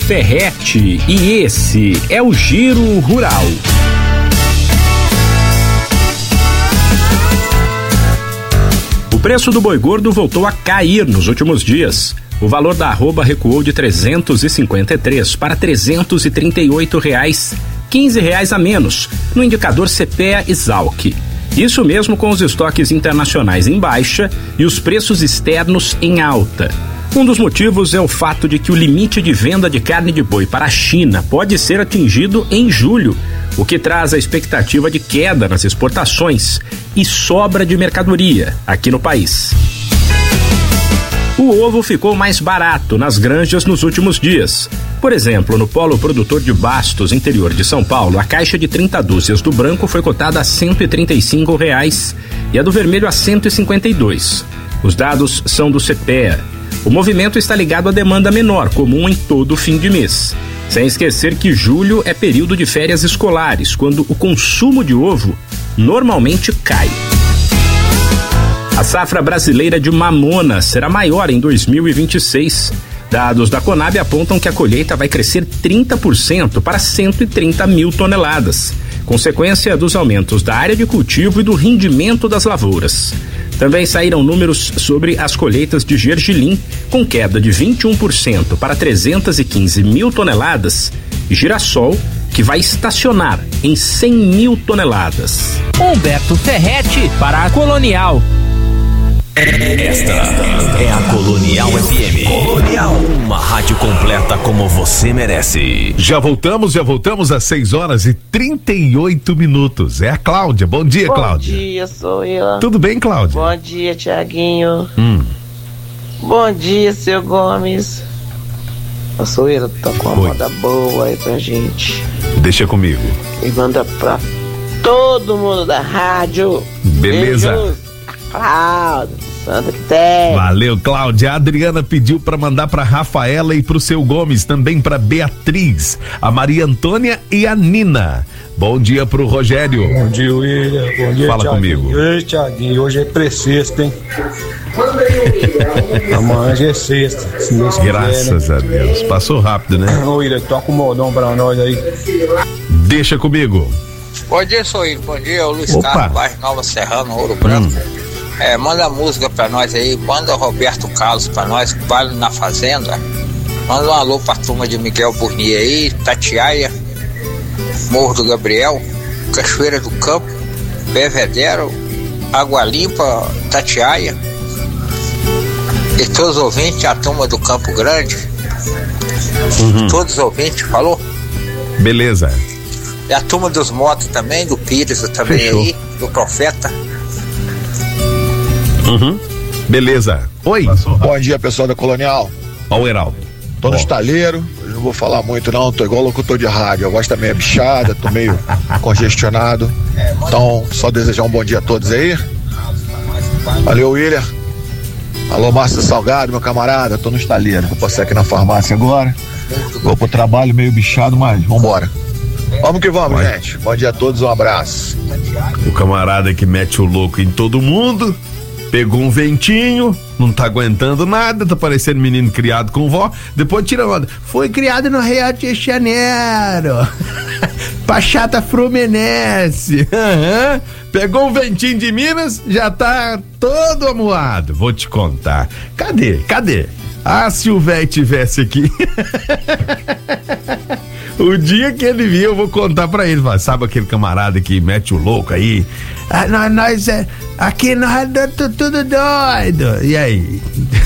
Ferretti e esse é o Giro Rural. O preço do boi gordo voltou a cair nos últimos dias. O valor da arroba recuou de 353 para R$338, R$15 a menos, no indicador CPEA-Esalq. Isso mesmo com os estoques internacionais em baixa e os preços externos em alta. Um dos motivos é o fato de que o limite de venda de carne de boi para a China pode ser atingido em julho, o que traz a expectativa de queda nas exportações e sobra de mercadoria aqui no país. O ovo ficou mais barato nas granjas nos últimos dias. Por exemplo, no polo produtor de Bastos, interior de São Paulo, a caixa de 30 dúzias do branco foi cotada a R$135 e a do vermelho a R$152. Os dados são do CPEA. O movimento está ligado à demanda menor, comum em todo fim de mês. Sem esquecer que julho é período de férias escolares, quando o consumo de ovo normalmente cai. A safra brasileira de mamona será maior em 2026. Dados da Conab apontam que a colheita vai crescer 30% para 130 mil toneladas, consequência dos aumentos da área de cultivo e do rendimento das lavouras. Também saíram números sobre as colheitas de gergelim, com queda de 21% para 315 mil toneladas, e girassol, que vai estacionar em 100 mil toneladas. Humberto Ferretti para a Colonial. Esta é a Colonial FM. Colonial, uma rádio completa como você merece. Já voltamos às 6h38. É a Cláudia. Bom dia, Cláudia. Bom dia, sou eu. Tudo bem, Cláudia? Bom dia, Tiaguinho. Bom dia, seu Gomes. A Soeira tá com uma moda boa aí pra gente. Deixa comigo. E manda pra todo mundo da rádio. Beleza. Beijos. Cláudia, Santa que tem. Valeu, Cláudia. A Adriana pediu pra mandar pra Rafaela e pro seu Gomes, também pra Beatriz, a Maria Antônia e a Nina. Bom dia pro Rogério. Bom dia, William. Bom dia, Fala Thiaguinho. comigo. Ei, Thiaguinho, hoje é pré-sexta, hein? Amanhã já é sexta. Graças a Deus. Passou rápido, né? Ô, William, toca um modão pra nós aí. Deixa comigo. Bom dia, Soeiro. Bom dia, o Luiz Opa. Carlos, bairro Nova Serrana, Ouro Branco. Manda a música pra nós aí, manda o Roberto Carlos pra nós, que vale na Fazenda. Manda um alô pra turma de Miguel Burnier aí, Tatiaia, Morro do Gabriel, Cachoeira do Campo, Bevedero, Água Limpa, Tatiaia. E todos os ouvintes, a turma do Campo Grande. Todos os ouvintes, falou? Beleza. E a turma dos motos também, do Pires também. Fechou. Aí, do Profeta. Beleza. Oi. Bom dia, pessoal da Colonial. Ó o Heraldo. Tô no estaleiro, eu não vou falar muito não, tô igual locutor de rádio, a voz tá meio bichada, tô meio congestionado. Então, só desejar um bom dia a todos aí. Valeu, William. Alô, Márcio Salgado, meu camarada, tô no estaleiro, vou passar aqui na farmácia agora. Vou pro trabalho meio bichado, mas vambora. Vamos que vamos, gente. Bom dia a todos, um abraço. O camarada que mete o louco em todo mundo, pegou um ventinho, não tá aguentando nada, tá parecendo menino criado com vó, depois tira a onda. Foi criado no Rio de Janeiro. Pachata Fluminense. Pegou um ventinho de Minas, já tá todo amuado. Vou te contar. Cadê? Ah, se o velho tivesse aqui. O dia que ele vir, eu vou contar pra ele. Sabe aquele camarada que mete o louco aí? Aqui nós tudo doido. E aí?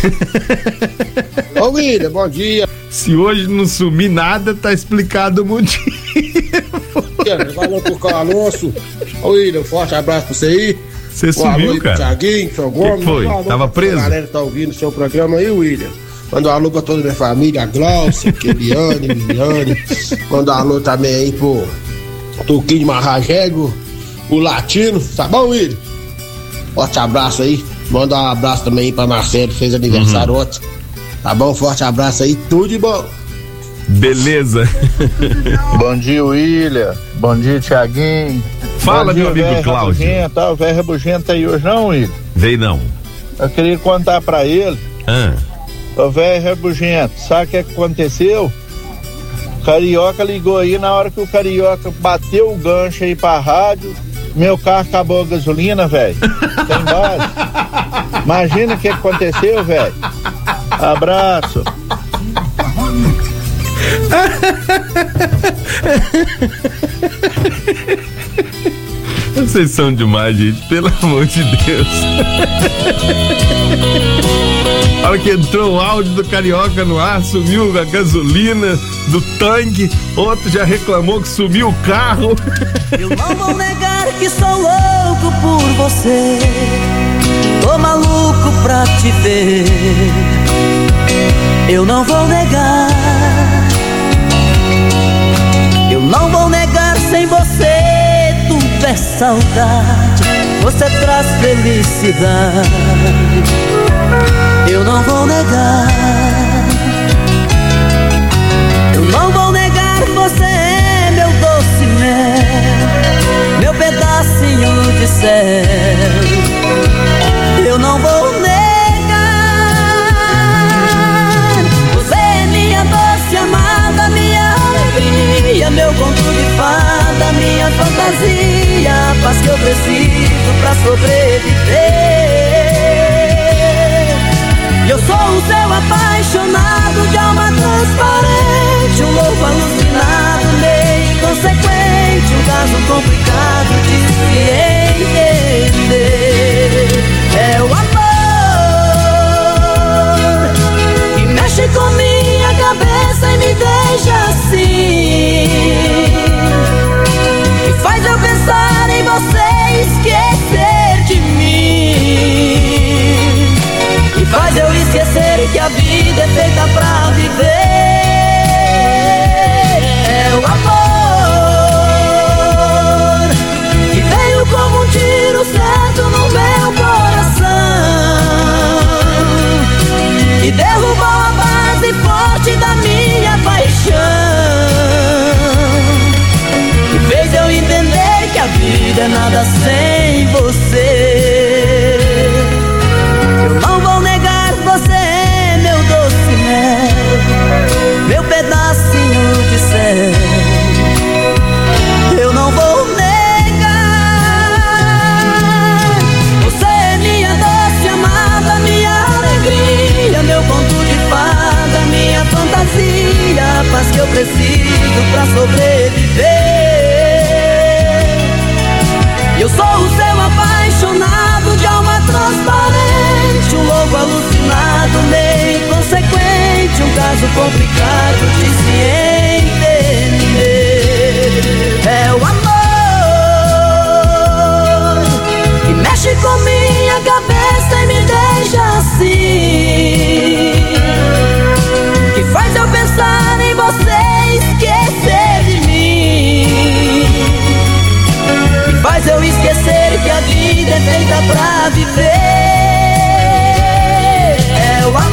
Ô, William, bom dia. Se hoje não sumir nada, tá explicado o motivo. Valeu por Carlos Alonso. Ô, William, forte abraço pra você aí. Você sumiu, cara? Thiaguinho, seu Gomes. Que foi? Tava preso? A galera tá ouvindo o seu programa aí, William. Manda um alô pra toda a minha família, a Glaucia, Keliane, Liliane. Manda um alô também aí pro Tuquinho de Marragego, o Latino. Tá bom, William? Forte abraço aí. Manda um abraço também aí pra Marcelo, que fez aniversário ontem. Tá bom? Forte abraço aí, tudo de bom. Beleza. Bom dia, William. Bom dia, Thiaguinho. Fala, meu amigo Cláudio. O velho Rabugento aí hoje não, William? Veio não. Eu queria contar pra ele. Ô, velho Rabugento, sabe o que aconteceu? Carioca ligou aí, na hora que o Carioca bateu o gancho aí pra rádio, meu carro acabou a gasolina, velho. Tem base. Imagina o que aconteceu, velho. Abraço. Vocês são demais, gente, pelo amor de Deus. A hora que entrou o áudio do Carioca no ar, sumiu a gasolina do tanque, outro já reclamou que sumiu o carro. Eu não vou negar que sou louco por você, tô maluco pra te ver. Eu não vou negar, eu não vou negar, sem você tudo é saudade, você traz felicidade. Eu não vou negar, eu não vou negar, você é meu doce mel, meu pedacinho de céu. Eu não vou negar, você é minha doce amada, minha alegria, meu conto de fada, minha fantasia, a paz que eu preciso pra sobreviver. Eu sou o seu apaixonado, de alma transparente, um louco alucinado, meio inconsequente, um caso complicado de se entender. É o amor que mexe com minha cabeça e me deixa assim, que faz eu pensar em você e esquecer de mim, faz eu esquecer que a vida é feita pra viver. É o amor que veio como um tiro certo no meu coração, que derrubou a base forte da minha paixão, que fez eu entender que a vida é nada sem você. Eu não vou negar, você é meu doce mel, meu pedacinho de céu. Eu não vou negar, você é minha doce amada, minha alegria, meu conto de fada, minha fantasia, a paz que eu preciso pra sobreviver. Eu sou o seu apaixonado, de alma transparente, um louco alucinado, meio inconsequente, um caso complicado de se entender. É o amor que mexe com minha cabeça e me deixa assim, que faz eu pensar em você e esquecer de mim, que faz eu esquecer que a vida é feita pra viver. É o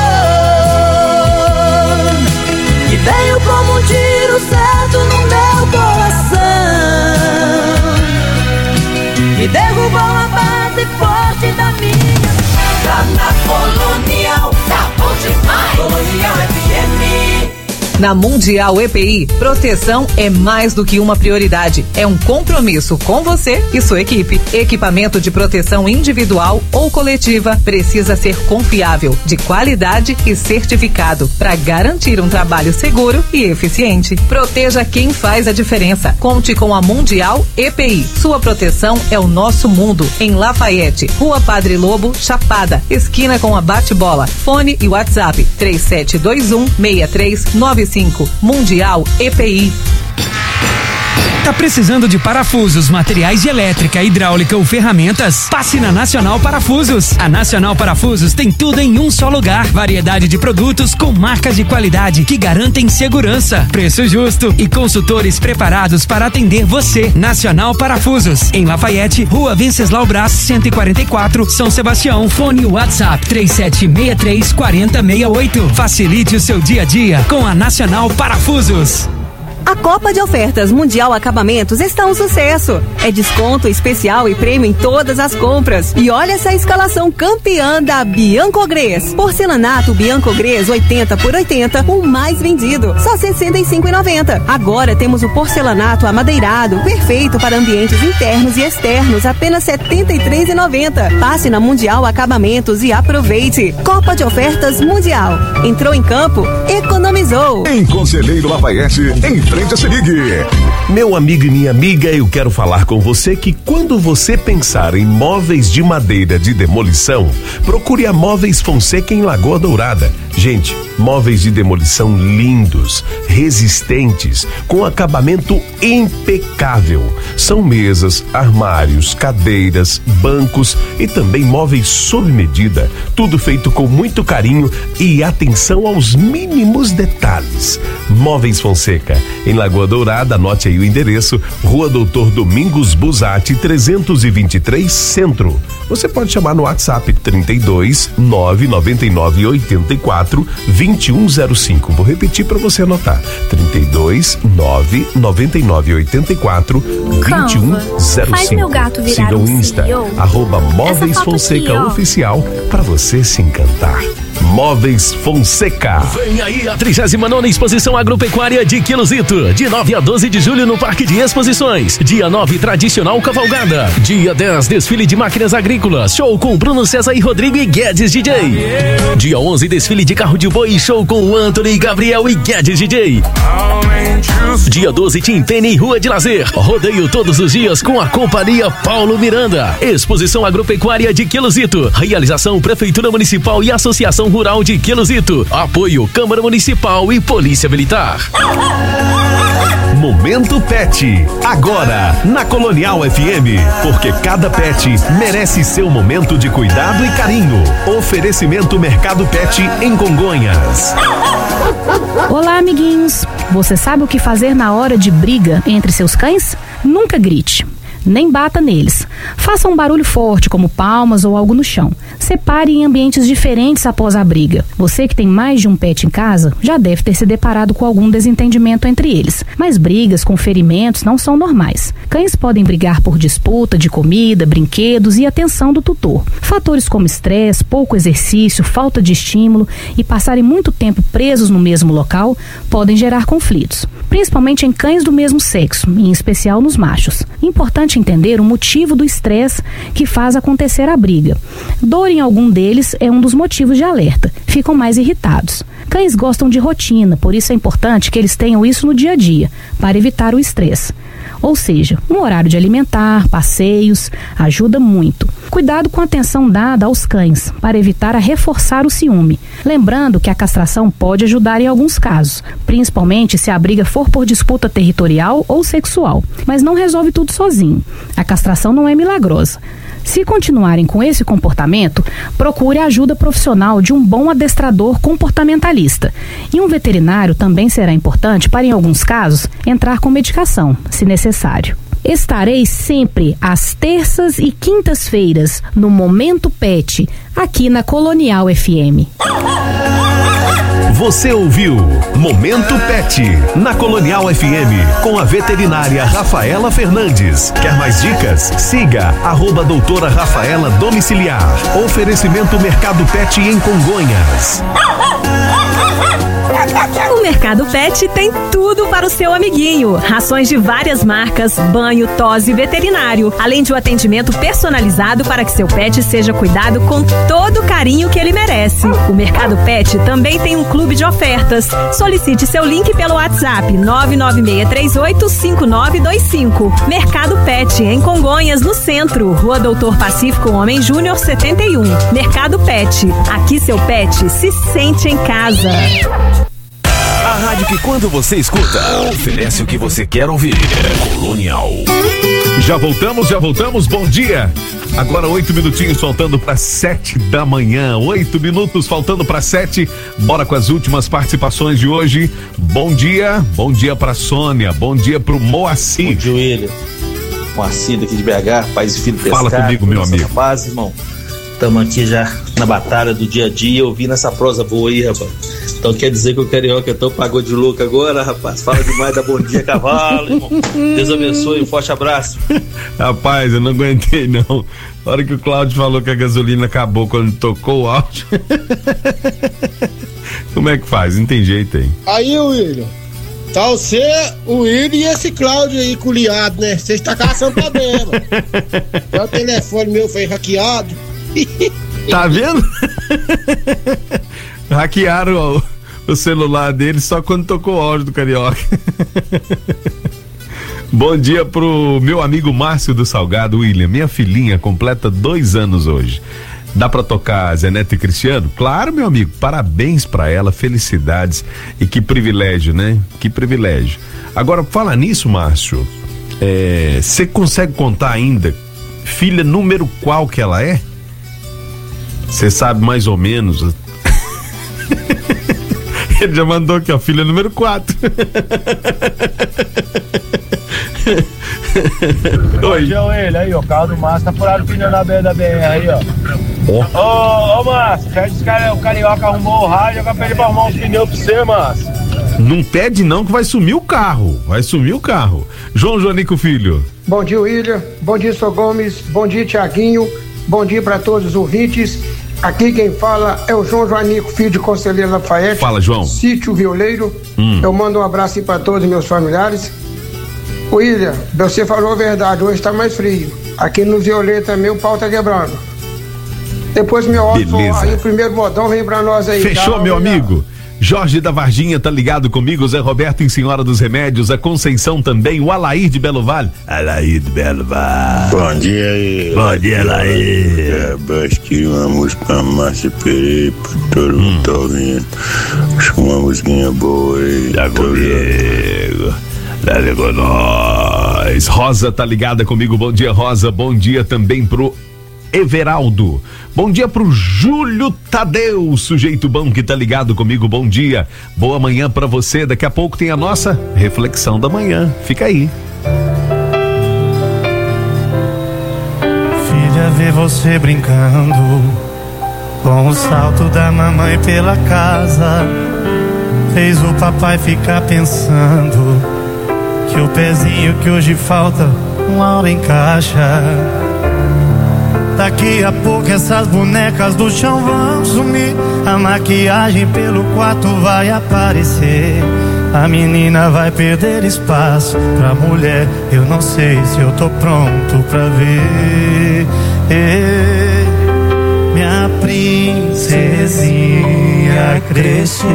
amor que veio como um tiro certo no meu coração, que derrubou a base forte da minha. Tá na Colonial, tá bom demais. Colonial FM. Na Mundial EPI, proteção é mais do que uma prioridade. É um compromisso com você e sua equipe. Equipamento de proteção individual ou coletiva precisa ser confiável, de qualidade e certificado para garantir um trabalho seguro e eficiente. Proteja quem faz a diferença. Conte com a Mundial EPI. Sua proteção é o nosso mundo. Em Lafayette, Rua Padre Lobo, Chapada, esquina com a Bate-Bola. Fone e WhatsApp 3721-6395. Mundial EPI. Tá precisando de parafusos, materiais de elétrica, hidráulica ou ferramentas? Passe na Nacional Parafusos. A Nacional Parafusos tem tudo em um só lugar. Variedade de produtos com marcas de qualidade que garantem segurança, preço justo e consultores preparados para atender você. Nacional Parafusos, em Lafayette, Rua Venceslau Braz, 144, São Sebastião. Fone WhatsApp 3763-4068. Facilite o seu dia a dia com a Nacional Parafusos. A Copa de Ofertas Mundial Acabamentos está um sucesso. É desconto especial e prêmio em todas as compras. E olha essa escalação campeã da Biancogres. Porcelanato Biancogres 80 por 80, o mais vendido, só R$ 65,90. Agora temos o porcelanato amadeirado, perfeito para ambientes internos e externos, apenas R$ 73,90. Passe na Mundial Acabamentos e aproveite. Copa de Ofertas Mundial. Entrou em campo, economizou. Em Conselheiro Lafayette, em frente a Serig. Meu amigo e minha amiga, eu quero falar com você que quando você pensar em móveis de madeira de demolição, procure a Móveis Fonseca em Lagoa Dourada. Gente, móveis de demolição lindos, resistentes, com acabamento impecável. São mesas, armários, cadeiras, bancos e também móveis sob medida. Tudo feito com muito carinho e atenção aos mínimos detalhes. Móveis Fonseca, em Lagoa Dourada, anote aí o endereço, Rua Doutor Domingos Busatti, 323, Centro. Você pode chamar no WhatsApp 32 999 84 2105. Vou repetir para você anotar. 32 999 84 2105. Faz meu gato virar Siga o Insta, @Móveis Fonseca Oficial, para você se encantar. Móveis Fonseca. Vem aí a 39ª Exposição Agropecuária de Quilosito, de 9 a 12 de julho no Parque de Exposições. Dia 9, tradicional cavalgada. Dia 10, desfile de máquinas agrícolas, show com Bruno César e Rodrigo e Guedes DJ. Dia 11, desfile de carro de boi, show com Antony, Gabriel e Guedes DJ. Dia 12, Timpene e Rua de Lazer. Rodeio todos os dias com a Companhia Paulo Miranda. Exposição Agropecuária de Quilosito. Realização Prefeitura Municipal e Associação Rural de Quilosito. Apoio Câmara Municipal e Polícia Militar. Momento Pet, agora na Colonial FM, porque cada pet merece seu momento de cuidado e carinho. Oferecimento Mercado Pet em Congonhas. Olá, amiguinhos. Você sabe o que fazer na hora de briga entre seus cães? Nunca grite, nem bata neles. Faça um barulho forte, como palmas ou algo no chão. Separe em ambientes diferentes após a briga. Você que tem mais de um pet em casa já deve ter se deparado com algum desentendimento entre eles. Mas brigas com ferimentos não são normais. Cães podem brigar por disputa de comida, brinquedos e atenção do tutor. Fatores como estresse, pouco exercício, falta de estímulo e passarem muito tempo presos no mesmo local podem gerar conflitos, principalmente em cães do mesmo sexo, em especial nos machos. Importante entender o motivo do estresse que faz acontecer a briga. Dor em algum deles é um dos motivos de alerta. Ficam mais irritados. Cães gostam de rotina, por isso é importante que eles tenham isso no dia a dia, para evitar o estresse. Ou seja, um horário de alimentar, passeios, ajuda muito. Cuidado com a atenção dada aos cães, para evitar a reforçar o ciúme. Lembrando que a castração pode ajudar em alguns casos, principalmente se a briga for por disputa territorial ou sexual. Mas não resolve tudo sozinho. A castração não é milagrosa. Se continuarem com esse comportamento, procure a ajuda profissional de um bom adestrador comportamentalista. E um veterinário também será importante para, em alguns casos, entrar com medicação, se necessário. Estarei sempre às terças e quintas-feiras no Momento Pet, aqui na Colonial FM. Você ouviu Momento Pet na Colonial FM com a veterinária Rafaela Fernandes. Quer mais dicas? Siga @doutora Rafaela Domiciliar. Oferecimento Mercado Pet em Congonhas. O Mercado Pet tem tudo para o seu amiguinho. Rações de várias marcas, banho, tosse e veterinário. Além de um atendimento personalizado para que seu pet seja cuidado com todo o carinho que ele merece. O Mercado Pet também tem um clube de ofertas. Solicite seu link pelo WhatsApp 996385925. Mercado Pet em Congonhas, no centro. Rua Doutor Pacífico Homem Júnior 71. Mercado Pet. Aqui seu pet se sente em casa. A rádio que quando você escuta, oferece o que você quer ouvir. Colonial. Já voltamos, bom dia. Agora 8 minutinhos faltando para 7 da manhã. 8 minutos faltando para 7. Bora com as últimas participações de hoje. Bom dia para Sônia, bom dia pro Moacir. Bom dia, William. Moacir daqui de BH, Paz e Filho Pescar. Fala comigo, meu amigo. Paz, irmão. Estamos aqui já na batalha do dia a dia, ouvindo essa prosa boa aí, rapaz. Então quer dizer que o Carioca então pagou de louco agora, rapaz? Fala demais, dá bom dia, cavalo, irmão. Deus abençoe, um forte abraço. Rapaz, eu não aguentei não. Na hora que o Cláudio falou que a gasolina acabou quando tocou o áudio. Como é que faz? Não tem jeito aí. Aí, William, tá você, o William e esse Cláudio aí culiado, né? Vocês tá caçando problema. O telefone meu foi hackeado. Tá vendo? Hackearam o celular dele só quando tocou o áudio do Carioca. Bom dia pro meu amigo Márcio do Salgado. William, minha filhinha completa 2 anos hoje. Dá pra tocar Zé Neto e Cristiano? Claro, meu amigo, parabéns pra ela, felicidades e que privilégio, né? Que privilégio. Agora, fala nisso, Márcio, você consegue contar ainda filha número qual que ela é? Você sabe mais ou menos? Ele já mandou aqui, ó, filha número 4. Oi, ele aí, ó, o carro do Márcio tá furado o pneu na beira da BR aí, ó. Ô, Márcio, o Carioca arrumou o rádio, agora pede pra arrumar uns pneus pra você, Márcio. Não pede não que vai sumir o carro, João Joanico Filho. Bom dia, William, bom dia, Sr. Gomes, bom dia, Tiaguinho, bom dia pra todos os ouvintes. Aqui quem fala é o João Joanico, filho de Conselheiro Lafayette. Fala, João. Sítio Violeiro. Eu mando um abraço aí pra todos os meus familiares. William, você falou a verdade, hoje tá mais frio. Aqui no Violeiro também o pau tá quebrando. Depois meu óbvio, aí o primeiro modão vem pra nós aí. Fechou, tá, meu amigo. Jorge da Varginha tá ligado comigo, Zé Roberto em Senhora dos Remédios, a Conceição também, o Alair de Belo Vale. Alair de Belo Vale. Bom dia aí. Bom dia, Alair. Acho que uma música pra Márcia Pereira, todo mundo tá ouvindo. Acho que uma musiquinha boa aí. Tá comigo. Dale com nós. Rosa tá ligada comigo, bom dia, Rosa. Bom dia também pro Everaldo. Bom dia pro Júlio Tadeu, sujeito bom que tá ligado comigo, bom dia. Boa manhã pra você, daqui a pouco tem a nossa reflexão da manhã, fica aí. Filha, ver você brincando com o salto da mamãe pela casa, fez o papai ficar pensando que o pezinho que hoje falta uma hora encaixa. Daqui a pouco essas bonecas do chão vão sumir, a maquiagem pelo quarto vai aparecer, a menina vai perder espaço pra mulher. Eu não sei se eu tô pronto pra ver minha princesinha crescer.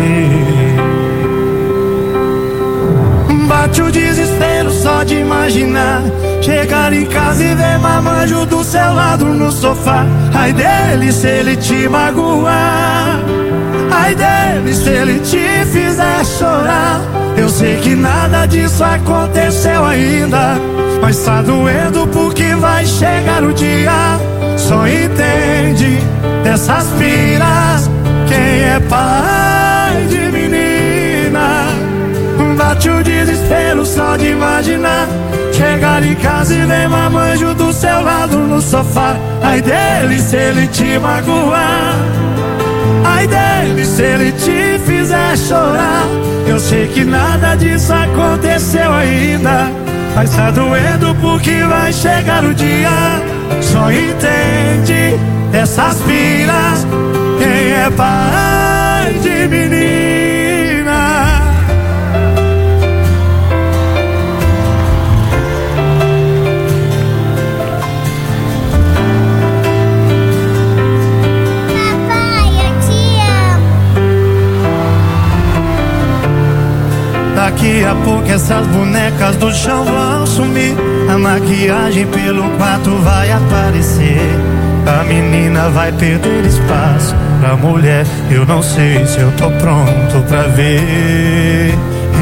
Bate o desespero só de imaginar chegar em casa e ver marmanjo do seu lado no sofá. Ai dele se ele te magoar, ai dele se ele te fizer chorar. Eu sei que nada disso aconteceu ainda, mas tá doendo porque vai chegar o dia. Só entende dessas piras quem é pai de menina. Bate o desespero só de imaginar chegar em casa e ver marmanjo do seu lado no sofá. Ai dele se ele te magoar, ai dele se ele te fizer chorar. Eu sei que nada disso aconteceu ainda, mas tá doendo porque vai chegar o dia. Só entende dessas piras quem é pai de menina. Daqui a pouco essas bonecas do chão vão sumir, a maquiagem pelo quarto vai aparecer, a menina vai perder espaço pra mulher. Eu não sei se eu tô pronto pra ver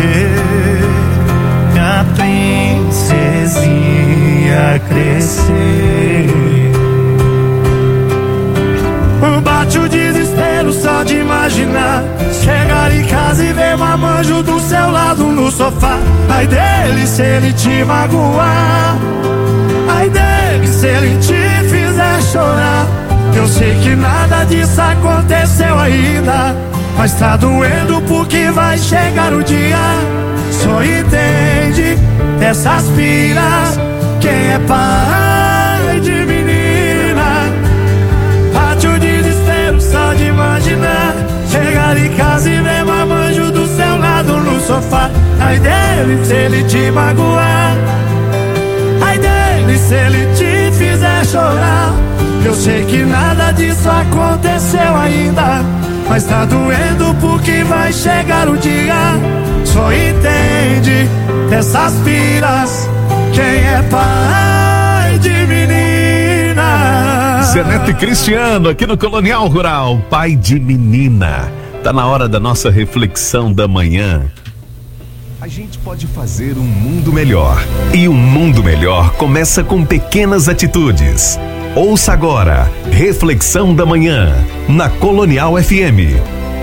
minha princesinha crescer. Bate o desespero só de imaginar chegar em casa e ver marmanjo do seu lado no sofá. Ai dele se ele te magoar, ai dele se ele te fizer chorar. Eu sei que nada disso aconteceu ainda, mas tá doendo porque vai chegar o dia. Só entende dessas piras quem é pai de menina. Bate o desespero só de imaginar chegar em casa e ver marmanjo do seu lado no sofá. Ai dele se ele te magoar, ai dele se ele te fizer chorar. Eu sei que nada disso aconteceu ainda, mas tá doendo porque vai chegar o dia. Só entende dessas piras quem é pai de menina. Zé Neto e Cristiano aqui no Colonial Rural, pai de menina. Tá na hora da nossa reflexão da manhã. A gente pode fazer um mundo melhor, e um mundo melhor começa com pequenas atitudes. Ouça agora, Reflexão da Manhã, na Colonial FM.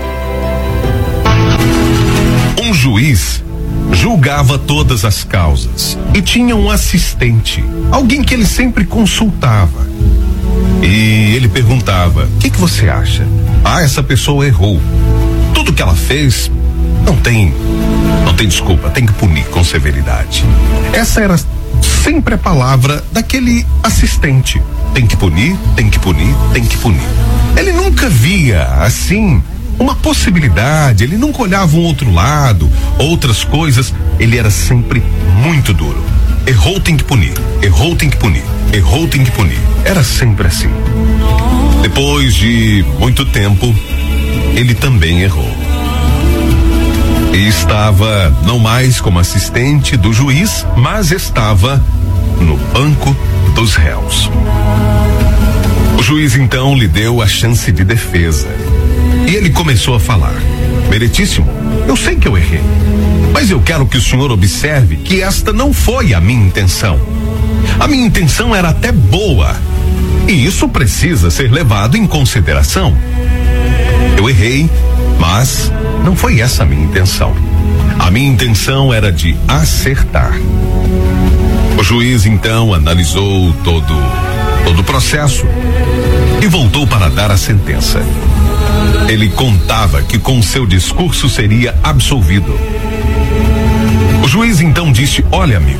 Um juiz julgava todas as causas e tinha um assistente, alguém que ele sempre consultava. E ele perguntava: o que você acha? Ah, essa pessoa errou. Tudo que ela fez não tem desculpa, tem que punir com severidade. Essa era sempre a palavra daquele assistente. Tem que punir, tem que punir, tem que punir. Ele nunca via, assim, uma possibilidade, ele nunca olhava um outro lado, outras coisas. Ele era sempre muito duro. Errou, tem que punir, errou, tem que punir, errou, tem que punir. Era sempre assim. Depois de muito tempo, ele também errou. E estava não mais como assistente do juiz, mas estava no banco dos réus. O juiz então lhe deu a chance de defesa. E ele começou a falar: meritíssimo, eu sei que eu errei, mas eu quero que o senhor observe que esta não foi a minha intenção. A minha intenção era até boa, e isso precisa ser levado em consideração. Eu errei, mas não foi essa a minha intenção. A minha intenção era de acertar. O juiz então analisou todo o processo e voltou para dar a sentença. Ele contava que com seu discurso seria absolvido. O juiz então disse: olha, amigo,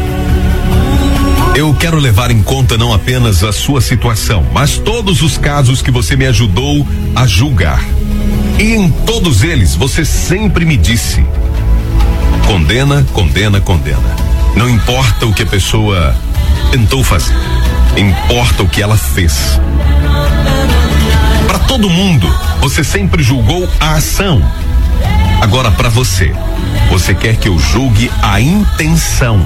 eu quero levar em conta não apenas a sua situação, mas todos os casos que você me ajudou a julgar. E em todos eles você sempre me disse: condena, condena, condena. Não importa o que a pessoa tentou fazer, importa o que ela fez. Para todo mundo, você sempre julgou a ação. Agora, para você quer que eu julgue a intenção.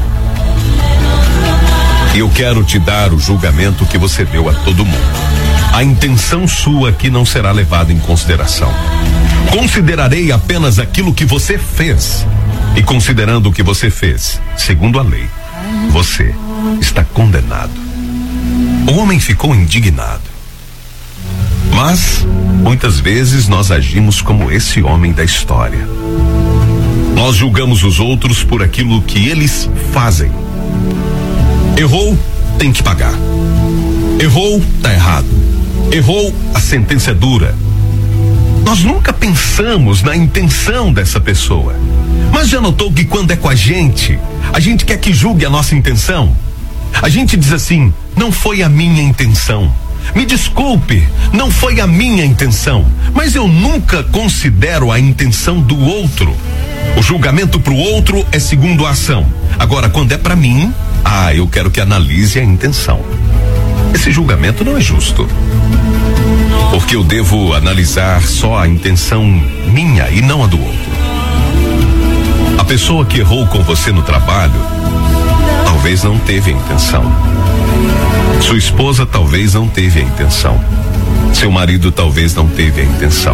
E eu quero te dar o julgamento que você deu a todo mundo. A intenção sua aqui não será levada em consideração. Considerarei apenas aquilo que você fez. E considerando o que você fez, segundo a lei, você está condenado. O homem ficou indignado. Mas, muitas vezes nós agimos como esse homem da história. Nós julgamos os outros por aquilo que eles fazem. Errou, tem que pagar. Errou, tá errado. Errou, a sentença é dura. Nós nunca pensamos na intenção dessa pessoa. Mas já notou que quando é com a gente quer que julgue a nossa intenção? A gente diz assim: não foi a minha intenção. Me desculpe, não foi a minha intenção. Mas eu nunca considero a intenção do outro. O julgamento pro outro é segundo a ação. Agora, quando é pra mim, eu quero que analise a intenção. Esse julgamento não é justo. Porque eu devo analisar só a intenção minha e não a do outro. A pessoa que errou com você no trabalho talvez não teve a intenção. Sua esposa talvez não teve a intenção. Seu marido talvez não teve a intenção.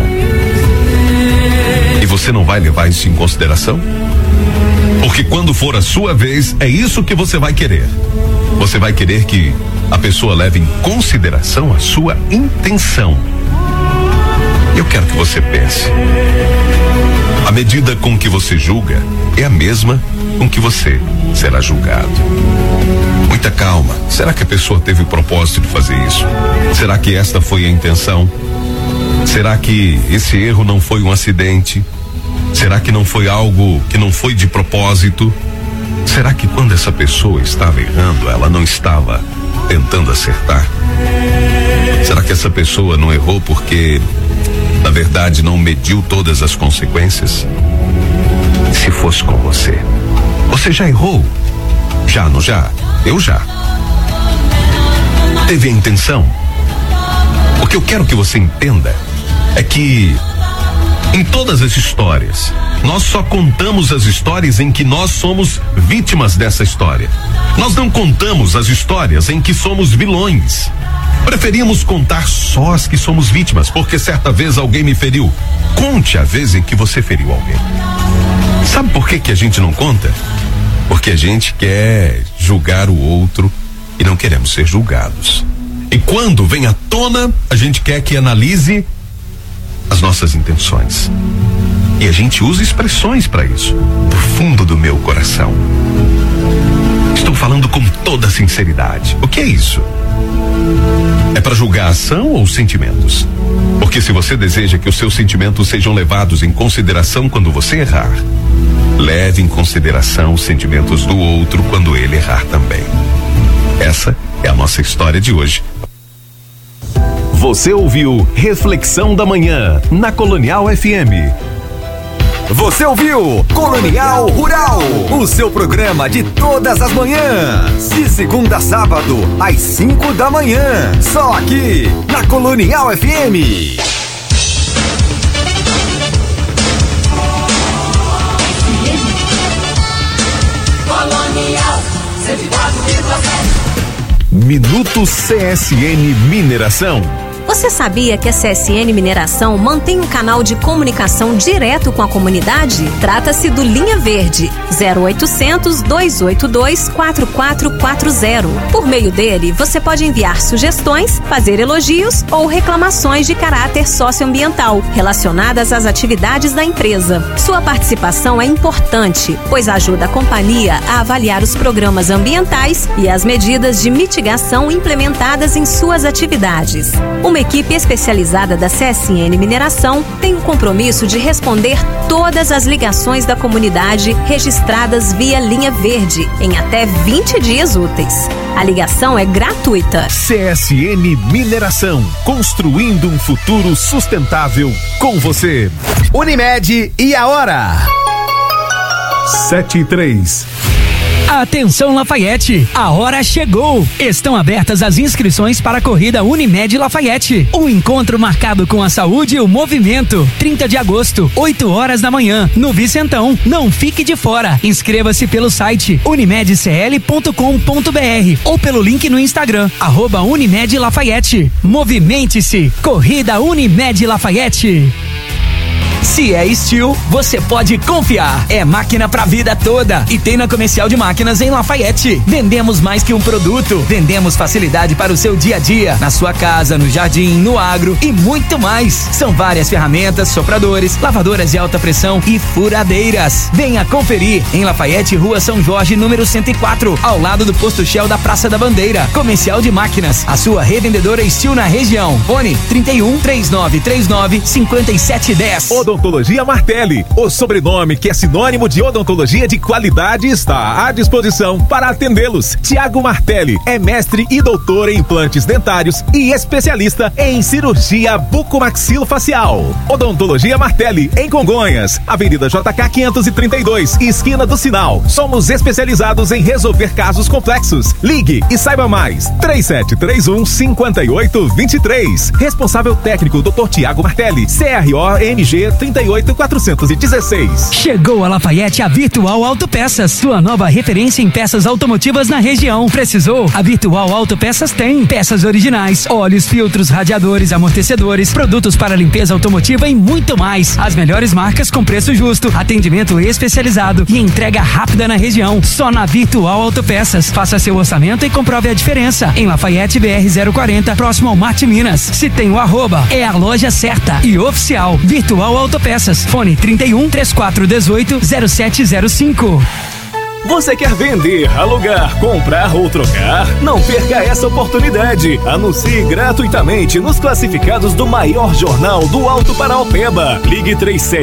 E você não vai levar isso em consideração? Porque quando for a sua vez, é isso que você vai querer. Você vai querer que a pessoa leve em consideração a sua intenção. Eu quero que você pense. A medida com que você julga é a mesma com que você será julgado. Muita calma. Será que a pessoa teve o propósito de fazer isso? Será que esta foi a intenção? Será que esse erro não foi um acidente? Será que não foi algo que não foi de propósito? Será que quando essa pessoa estava errando, ela não estava tentando acertar? Será que essa pessoa não errou porque, na verdade, não mediu todas as consequências? Se fosse com você, você já errou? Já, não já? Eu já. Teve a intenção? O que eu quero que você entenda é que em todas as histórias, nós só contamos as histórias em que nós somos vítimas dessa história. Nós não contamos as histórias em que somos vilões. Preferimos contar só as que somos vítimas, porque certa vez alguém me feriu. Conte a vez em que você feriu alguém. Sabe por que a gente não conta? Porque a gente quer julgar o outro e não queremos ser julgados. E quando vem à tona, a gente quer que analise as nossas intenções. E a gente usa expressões para isso, do fundo do meu coração. Estou falando com toda sinceridade. O que é isso? É para julgar a ação ou os sentimentos? Porque se você deseja que os seus sentimentos sejam levados em consideração quando você errar, leve em consideração os sentimentos do outro quando ele errar também. Essa é a nossa história de hoje. Você ouviu Reflexão da Manhã na Colonial FM. Você ouviu Colonial Rural, o seu programa de todas as manhãs, de segunda a sábado, às 5 da manhã, só aqui na Colonial FM. Colonial 104,7. Minuto CSN Mineração. Você sabia que a CSN Mineração mantém um canal de comunicação direto com a comunidade? Trata-se do Linha Verde, 0800 282 4440. Por meio dele, você pode enviar sugestões, fazer elogios ou reclamações de caráter socioambiental relacionadas às atividades da empresa. Sua participação é importante, pois ajuda a companhia a avaliar os programas ambientais e as medidas de mitigação implementadas em suas atividades. Uma equipe especializada da CSN Mineração tem o compromisso de responder todas as ligações da comunidade registradas via Linha Verde em até 20 dias úteis. A ligação é gratuita. CSN Mineração, construindo um futuro sustentável com você. Unimed e a hora? 7:03. Atenção Lafayette, a hora chegou! Estão abertas as inscrições para a corrida Unimed Lafayette. Um encontro marcado com a saúde e o movimento. 30 de agosto, 8 horas da manhã, no Vicentão. Não fique de fora. Inscreva-se pelo site unimedcl.com.br ou pelo link no Instagram, @Unimed Lafayette. Movimente-se! Corrida Unimed Lafayette. Se é Steel, você pode confiar. É máquina pra vida toda. E tem na Comercial de Máquinas em Lafayette. Vendemos mais que um produto. Vendemos facilidade para o seu dia a dia. Na sua casa, no jardim, no agro e muito mais. São várias ferramentas, sopradores, lavadoras de alta pressão e furadeiras. Venha conferir em Lafayette, Rua São Jorge, número 104, ao lado do posto Shell da Praça da Bandeira. Comercial de Máquinas, a sua revendedora Steel na região. Fone 31 3939 5710. Odontologia Martelli, o sobrenome que é sinônimo de odontologia de qualidade, está à disposição para atendê-los. Tiago Martelli é mestre e doutor em implantes dentários e especialista em cirurgia bucomaxilofacial. Odontologia Martelli, em Congonhas, Avenida JK 532, esquina do Sinal. Somos especializados em resolver casos complexos. Ligue e saiba mais. 3731-5823. Responsável técnico Dr. Tiago Martelli, CRO-MG 38416. Chegou a Lafayette a Virtual Autopeças, sua nova referência em peças automotivas na região. Precisou? A Virtual Autopeças tem peças originais, óleos, filtros, radiadores, amortecedores, produtos para limpeza automotiva e muito mais. As melhores marcas com preço justo, atendimento especializado e entrega rápida na região. Só na Virtual Autopeças. Faça seu orçamento e comprove a diferença. Em Lafayette BR 040, próximo ao Marte Minas. Se tem o @ é a loja certa e oficial. Virtual Autopeças. Fone 31 3418 0705. Você quer vender, alugar, comprar ou trocar? Não perca essa oportunidade. Anuncie gratuitamente nos classificados do maior jornal do Alto Paraopeba. Ligue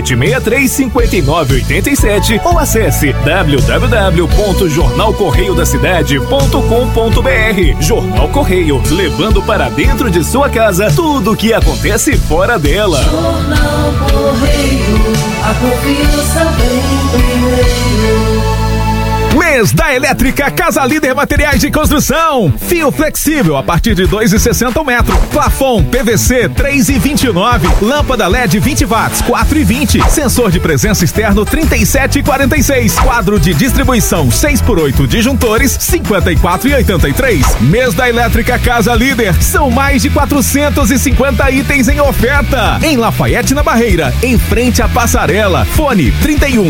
3763-5987 ou acesse www.jornalcorreiodacidade.com.br. Jornal Correio, levando para dentro de sua casa tudo o que acontece fora dela. Jornal Correio, a confiança vem primeiro. Mês da Elétrica Casa Líder Materiais de Construção. Fio flexível a partir de 2,60 o metro. Plafon PVC 3,29. Lâmpada LED 20 watts 4,20. Sensor de presença externo 37,46. Quadro de distribuição 6x8 disjuntores 54,83. Mês da Elétrica Casa Líder. São mais de 450 itens em oferta. Em Lafayette, na Barreira, em frente à passarela. Fone 31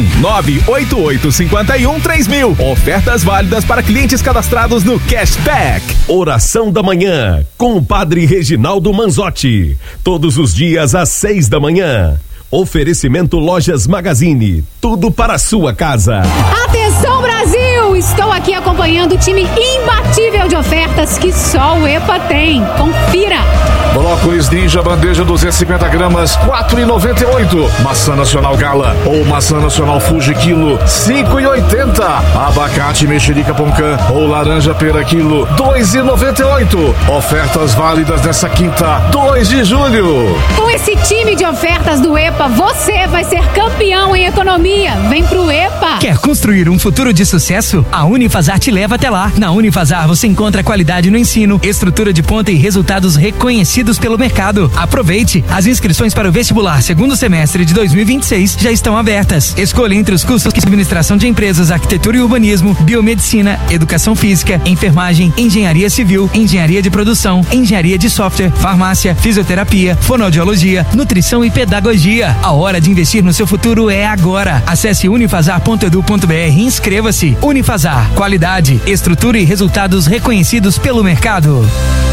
988 51 3000. Ofertas válidas para clientes cadastrados no Cashback. Oração da Manhã, com o Padre Reginaldo Manzotti. Todos os dias às 6 da manhã. Oferecimento Lojas Magazine. Tudo para a sua casa. Atenção, Brasil! Estou aqui acompanhando o time imbatível de ofertas que só o EPA tem. Confira! Brócolis Ninja, bandeja 250 gramas, 4,98. Maçã Nacional Gala ou maçã Nacional Fuji quilo, 5,80. Abacate Mexerica Poncã ou laranja pera quilo, 2,98. Ofertas válidas nessa quinta, 2 de julho. Com esse time de ofertas do EPA, você vai ser campeão em economia. Vem pro EPA! Quer construir um futuro de sucesso? A Unifazar te leva até lá. Na Unifazar você encontra qualidade no ensino, estrutura de ponta e resultados reconhecidos pelo mercado. Aproveite! As inscrições para o vestibular segundo semestre de 2026 já estão abertas. Escolha entre os cursos de administração de empresas, arquitetura e urbanismo, biomedicina, educação física, enfermagem, engenharia civil, engenharia de produção, engenharia de software, farmácia, fisioterapia, fonoaudiologia, nutrição e pedagogia. A hora de investir no seu futuro é agora. Acesse unifazar.edu.br e inscreva-se. Unifazar, qualidade, estrutura e resultados reconhecidos pelo mercado.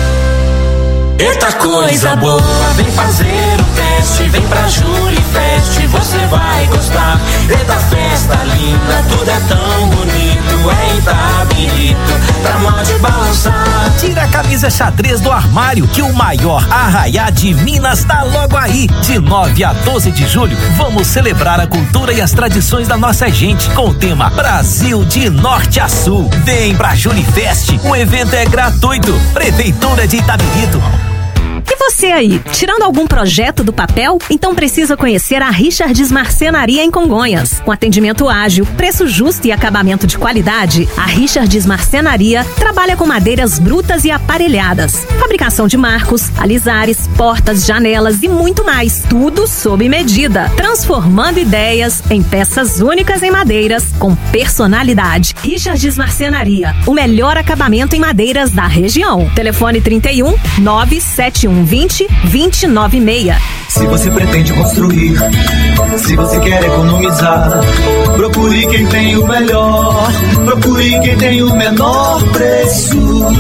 Eita coisa boa, vem fazer o teste, vem pra Jurifest, você vai gostar. Eita festa linda, tudo é tão bonito, é Itabirito, pra mó de balançar. Tira a camisa xadrez do armário, que o maior arraiá de Minas tá logo aí. De 9 a 12 de julho, vamos celebrar a cultura e as tradições da nossa gente, com o tema Brasil de Norte a Sul. Vem pra Jurifest, o evento é gratuito. Prefeitura de Itabirito. E você aí, tirando algum projeto do papel? Então precisa conhecer a Richards Marcenaria em Congonhas. Com atendimento ágil, preço justo e acabamento de qualidade, a Richards Marcenaria trabalha com madeiras brutas e aparelhadas. Fabricação de marcos, alisares, portas, janelas e muito mais. Tudo sob medida. Transformando ideias em peças únicas em madeiras com personalidade. Richards Marcenaria, o melhor acabamento em madeiras da região. Telefone 31 971 20 296. Se você pretende construir, se você quer economizar, procure quem tem o melhor, procure quem tem o menor preço.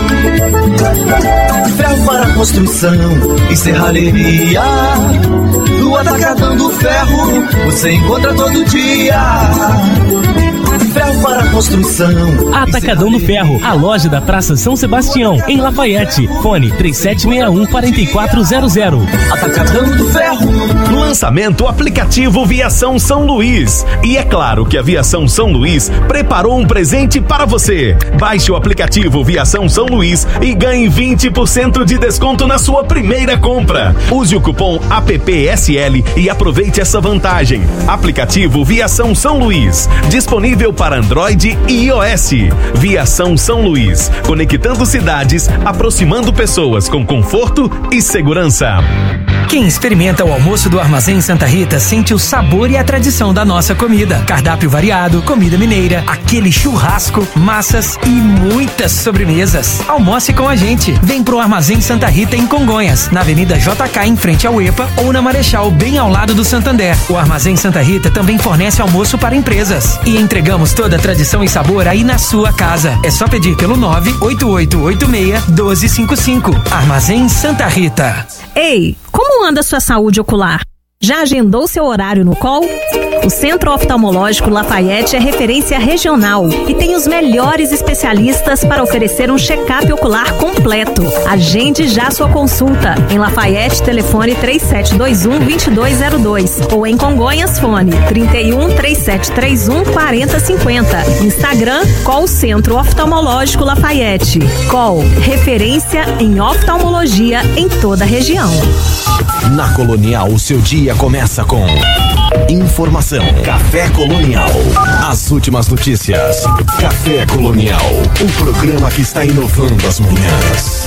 Ferro para construção e serralheria, no Atacadão do Ferro você encontra todo dia. Ferro para construção. Atacadão do Ferro, a loja da Praça São Sebastião, em Lafayette. Fone 3761-4400. Atacadão do Ferro. Lançamento aplicativo Viação São Luís. E é claro que a Viação São Luís preparou um presente para você. Baixe o aplicativo Viação São Luís e ganhe 20% de desconto na sua primeira compra. Use o cupom APPSL e aproveite essa vantagem. Aplicativo Viação São Luís, disponível para Android e iOS. Viação São Luís, conectando cidades, aproximando pessoas com conforto e segurança. Quem experimenta o almoço do Armazém Santa Rita sente o sabor e a tradição da nossa comida. Cardápio variado, comida mineira, aquele churrasco, massas e muitas sobremesas. Almoce com a gente. Vem pro Armazém Santa Rita em Congonhas, na Avenida JK em frente ao EPA ou na Marechal, bem ao lado do Santander. O Armazém Santa Rita também fornece almoço para empresas. E entregamos toda a tradição e sabor aí na sua casa. É só pedir pelo 98886-1255. Armazém Santa Rita. Ei, como anda a sua saúde ocular? Já agendou seu horário no COL? O Centro Oftalmológico Lafayette é referência regional e tem os melhores especialistas para oferecer um check-up ocular completo. Agende já sua consulta. Em Lafayette, telefone 3721-2202 ou em Congonhas, fone 31-3731-4050. Instagram, COL Centro Oftalmológico Lafayette. COL, referência em oftalmologia em toda a região. Na Colonial, o seu dia começa com informação. Café Colonial. As últimas notícias. Café Colonial. O programa que está inovando as manhãs.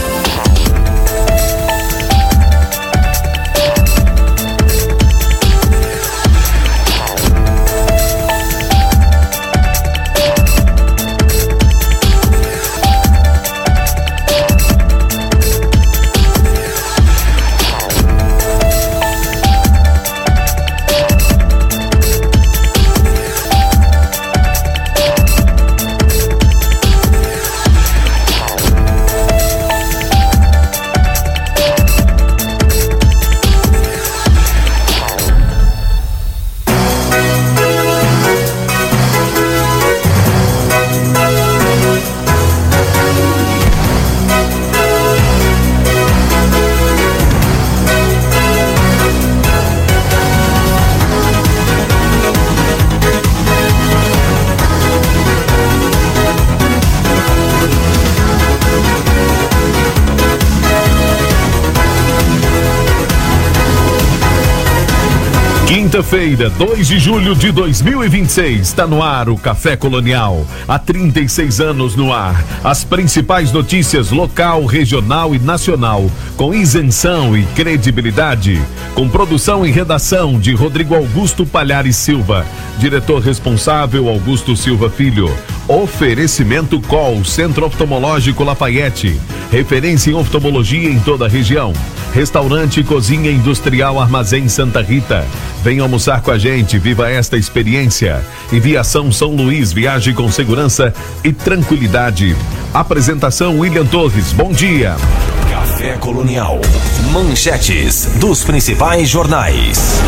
Quinta-feira, 2 de julho de 2026, está no ar o Café Colonial. Há 36 anos no ar. As principais notícias local, regional e nacional, com isenção e credibilidade. Com produção e redação de Rodrigo Augusto Palhares Silva. Diretor responsável, Augusto Silva Filho. Oferecimento COL, Centro Oftalmológico Lafayette. Referência em oftalmologia em toda a região. Restaurante e Cozinha Industrial Armazém Santa Rita. Venha almoçar com a gente, viva esta experiência. Enviação São Luís, viaje com segurança e tranquilidade. Apresentação William Torres, bom dia. Café Colonial. Manchetes dos principais jornais.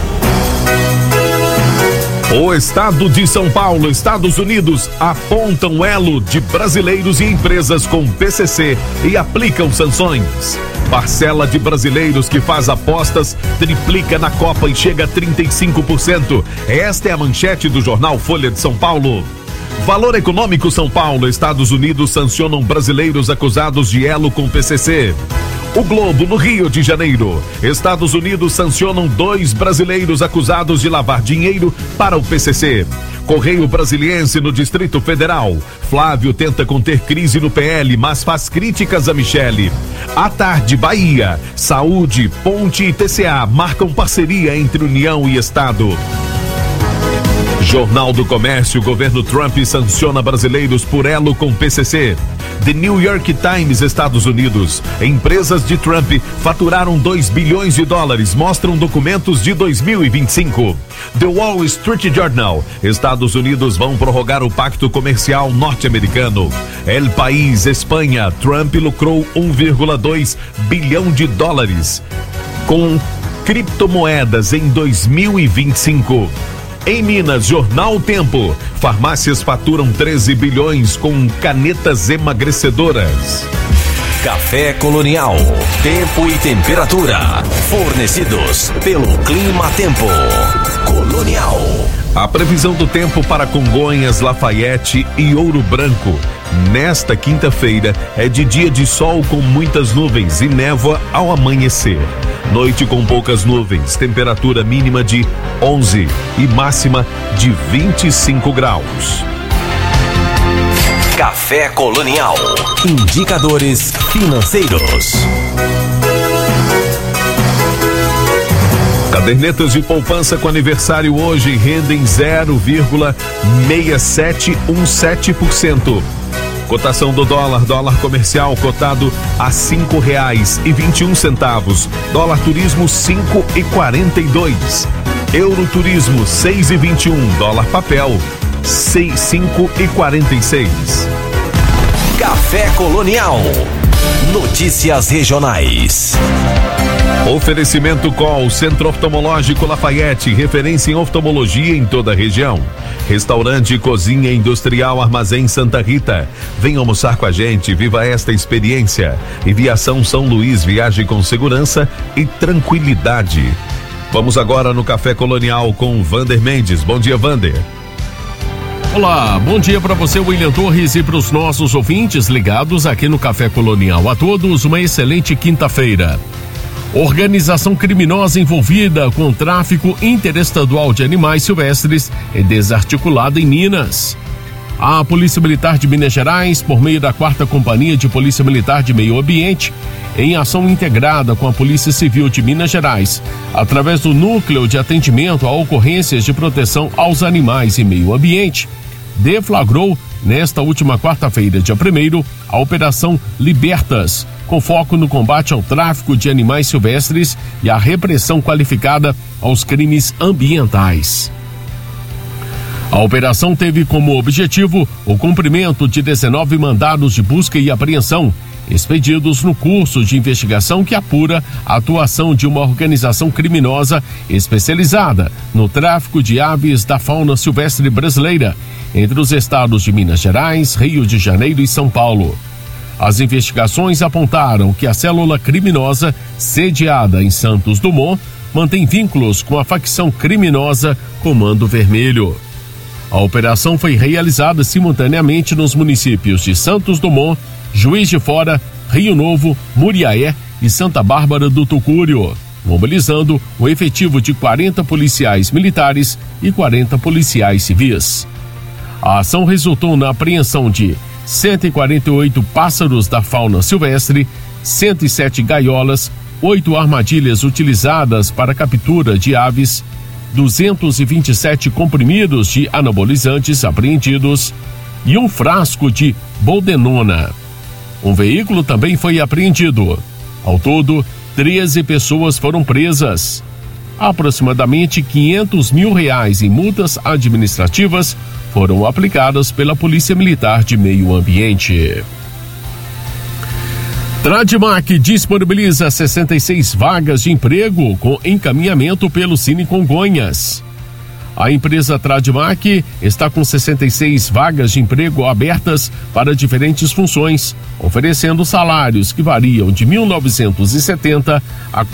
O Estado de São Paulo, Estados Unidos, apontam elo de brasileiros e empresas com PCC e aplicam sanções. Parcela de brasileiros que faz apostas triplica na Copa e chega a 35%. Esta é a manchete do jornal Folha de São Paulo. Valor Econômico São Paulo, Estados Unidos sancionam brasileiros acusados de elo com PCC. O Globo, no Rio de Janeiro. Estados Unidos sancionam 2 brasileiros acusados de lavar dinheiro para o PCC. Correio Brasiliense no Distrito Federal. Flávio tenta conter crise no PL, mas faz críticas a Michele. À tarde, Bahia. Saúde, Ponte e TCA marcam parceria entre União e Estado. Jornal do Comércio, governo Trump sanciona brasileiros por elo com PCC. The New York Times, Estados Unidos. Empresas de Trump faturaram 2 bilhões de dólares, mostram documentos de 2025. The Wall Street Journal. Estados Unidos vão prorrogar o pacto comercial norte-americano. El País, Espanha. Trump lucrou 1,2 bilhão de dólares com criptomoedas em 2025. Em Minas, Jornal Tempo. Farmácias faturam 13 bilhões com canetas emagrecedoras. Café Colonial. Tempo e temperatura. Fornecidos pelo Clima Tempo. Colonial. A previsão do tempo para Congonhas, Lafayette e Ouro Branco. Nesta quinta-feira é de dia de sol com muitas nuvens e névoa ao amanhecer. Noite com poucas nuvens, temperatura mínima de 11 e máxima de 25 graus. Café Colonial. Indicadores financeiros. Cadernetas de poupança com aniversário hoje rendem 0,6717%. Cotação do dólar comercial cotado a R$5,21. Dólar turismo 5,42. Euro turismo 6,21. Dólar papel 5,46. Café Colonial. Notícias regionais. Oferecimento Col, Centro Oftalmológico Lafayette, referência em oftalmologia em toda a região. Restaurante Cozinha Industrial Armazém Santa Rita. Venha almoçar com a gente, viva esta experiência. Viação São Luís, viaje com segurança e tranquilidade. Vamos agora no Café Colonial com Vander Mendes. Bom dia, Vander. Olá, bom dia para você, William Torres, e para os nossos ouvintes ligados aqui no Café Colonial. A todos, uma excelente quinta-feira. Organização criminosa envolvida com tráfico interestadual de animais silvestres é desarticulada em Minas. A Polícia Militar de Minas Gerais, por meio da 4ª Companhia de Polícia Militar de Meio Ambiente, em ação integrada com a Polícia Civil de Minas Gerais, através do Núcleo de Atendimento a Ocorrências de Proteção aos Animais e Meio Ambiente, deflagrou, nesta última quarta-feira, dia 1º, a Operação Libertas, com foco no combate ao tráfico de animais silvestres e a repressão qualificada aos crimes ambientais. A operação teve como objetivo o cumprimento de 19 mandados de busca e apreensão, expedidos no curso de investigação que apura a atuação de uma organização criminosa especializada no tráfico de aves da fauna silvestre brasileira, entre os estados de Minas Gerais, Rio de Janeiro e São Paulo. As investigações apontaram que a célula criminosa, sediada em Santos Dumont, mantém vínculos com a facção criminosa Comando Vermelho. A operação foi realizada simultaneamente nos municípios de Santos Dumont, Juiz de Fora, Rio Novo, Muriaé e Santa Bárbara do Tucúrio, mobilizando um efetivo de 40 policiais militares e 40 policiais civis. A ação resultou na apreensão de 148 pássaros da fauna silvestre, 107 gaiolas, 8 armadilhas utilizadas para captura de aves, 227 comprimidos de anabolizantes apreendidos e um frasco de boldenona. Um veículo também foi apreendido. Ao todo, 13 pessoas foram presas. Aproximadamente R$500 mil em multas administrativas foram aplicadas pela Polícia Militar de Meio Ambiente. Tradmac disponibiliza 66 vagas de emprego com encaminhamento pelo Cine Congonhas. A empresa Tradmac está com 66 vagas de emprego abertas para diferentes funções, oferecendo salários que variam de R$ 1.970 a R$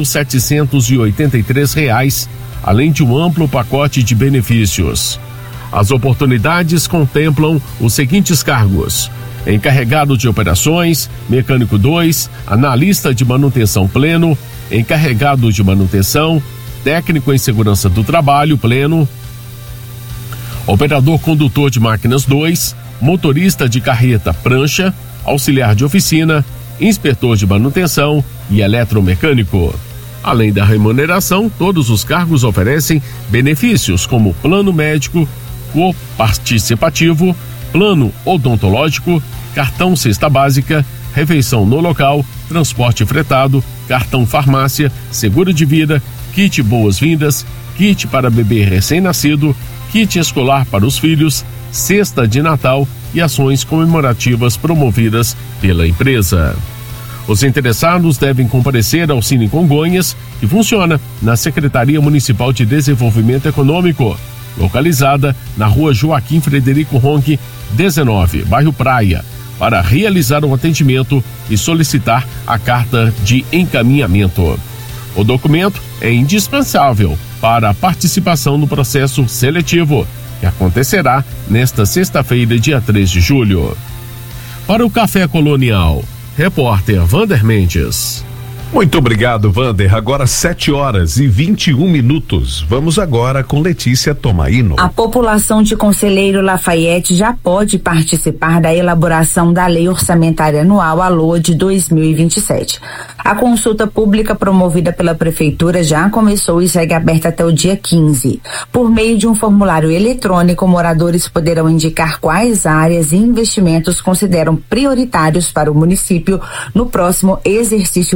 4.783, além de um amplo pacote de benefícios. As oportunidades contemplam os seguintes cargos: encarregado de operações, mecânico 2, analista de manutenção pleno, encarregado de manutenção, técnico em segurança do trabalho pleno, operador condutor de máquinas 2, motorista de carreta prancha, auxiliar de oficina, inspetor de manutenção e eletromecânico. Além da remuneração, todos os cargos oferecem benefícios como plano médico, coparticipativo, plano odontológico, cartão cesta básica, refeição no local, transporte fretado, cartão farmácia, seguro de vida, kit boas-vindas, kit para bebê recém-nascido, kit escolar para os filhos, cesta de Natal e ações comemorativas promovidas pela empresa. Os interessados devem comparecer ao Cine Congonhas, que funciona na Secretaria Municipal de Desenvolvimento Econômico, localizada na Rua Joaquim Frederico Ronque, 19, bairro Praia, para realizar um atendimento e solicitar a carta de encaminhamento. O documento é indispensável para a participação no processo seletivo, que acontecerá nesta sexta-feira, dia 3 de julho. Para o Café Colonial, repórter Vander Mendes. Muito obrigado, Vander. Agora 7h21. Vamos agora com Letícia Tomaino. A população de Conselheiro Lafayette já pode participar da elaboração da Lei Orçamentária Anual, a LOA, de 2027. A consulta pública promovida pela Prefeitura já começou e segue aberta até o dia 15. Por meio de um formulário eletrônico, moradores poderão indicar quais áreas e investimentos consideram prioritários para o município no próximo exercício financeiro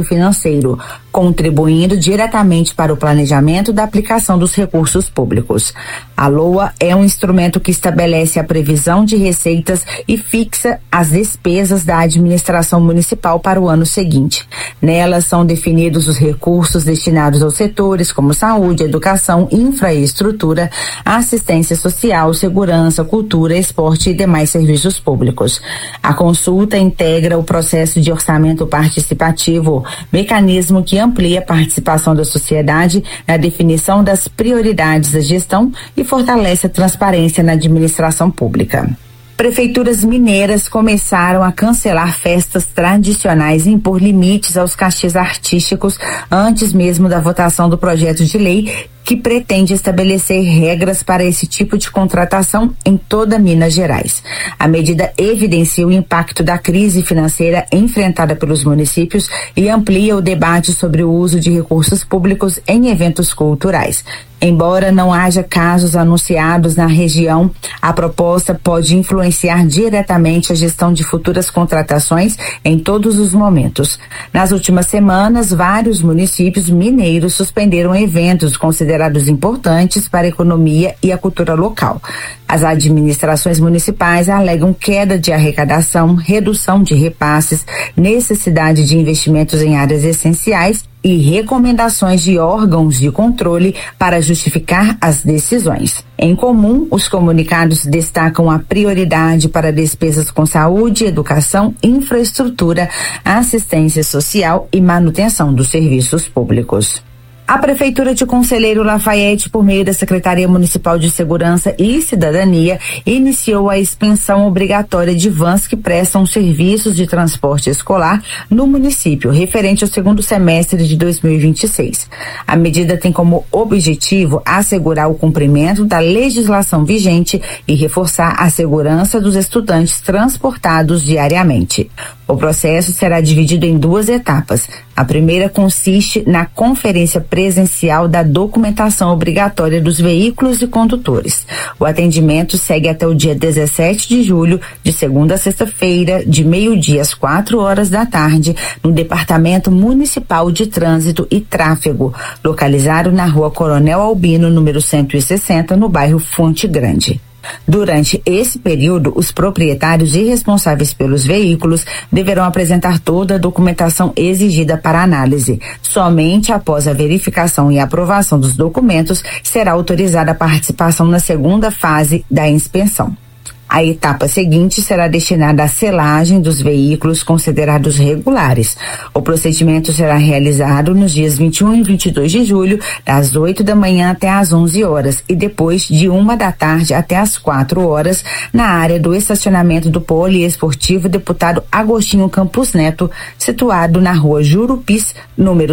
financeiro, contribuindo diretamente para o planejamento da aplicação dos recursos públicos. A LOA é um instrumento que estabelece a previsão de receitas e fixa as despesas da administração municipal para o ano seguinte. Nela são definidos os recursos destinados aos setores como saúde, educação, infraestrutura, assistência social, segurança, cultura, esporte e demais serviços públicos. A consulta integra o processo de orçamento participativo, mecanismo que amplia a participação da sociedade na definição das prioridades da gestão e fortalece a transparência na administração pública. Prefeituras mineiras começaram a cancelar festas tradicionais e impor limites aos cachês artísticos antes mesmo da votação do projeto de lei que pretende estabelecer regras para esse tipo de contratação em toda Minas Gerais. A medida evidencia o impacto da crise financeira enfrentada pelos municípios e amplia o debate sobre o uso de recursos públicos em eventos culturais. Embora não haja casos anunciados na região, a proposta pode influenciar diretamente a gestão de futuras contratações em todos os momentos. Nas últimas semanas, vários municípios mineiros suspenderam eventos considerados importantes para a economia e a cultura local. As administrações municipais alegam queda de arrecadação, redução de repasses, necessidade de investimentos em áreas essenciais e recomendações de órgãos de controle para justificar as decisões. Em comum, os comunicados destacam a prioridade para despesas com saúde, educação, infraestrutura, assistência social e manutenção dos serviços públicos. A Prefeitura de Conselheiro Lafaiete, por meio da Secretaria Municipal de Segurança e Cidadania, iniciou a expensão obrigatória de vans que prestam serviços de transporte escolar no município, referente ao segundo semestre de 2026. A medida tem como objetivo assegurar o cumprimento da legislação vigente e reforçar a segurança dos estudantes transportados diariamente. O processo será dividido em 2 etapas. A primeira consiste na conferência presencial da documentação obrigatória dos veículos e condutores. O atendimento segue até o dia 17 de julho, de segunda a sexta-feira, de meio-dia às 4h da tarde, no Departamento Municipal de Trânsito e Tráfego, localizado na Rua Coronel Albino, número 160, no bairro Fonte Grande. Durante esse período, os proprietários e responsáveis pelos veículos deverão apresentar toda a documentação exigida para análise. Somente após a verificação e aprovação dos documentos será autorizada a participação na segunda fase da inspeção. A etapa seguinte será destinada à selagem dos veículos considerados regulares. O procedimento será realizado nos dias 21 e 22 de julho, das 8 da manhã até às 11 horas e depois de 1 da tarde até às 4 horas, na área do estacionamento do Poliesportivo Deputado Agostinho Campos Neto, situado na Rua Jurupis, número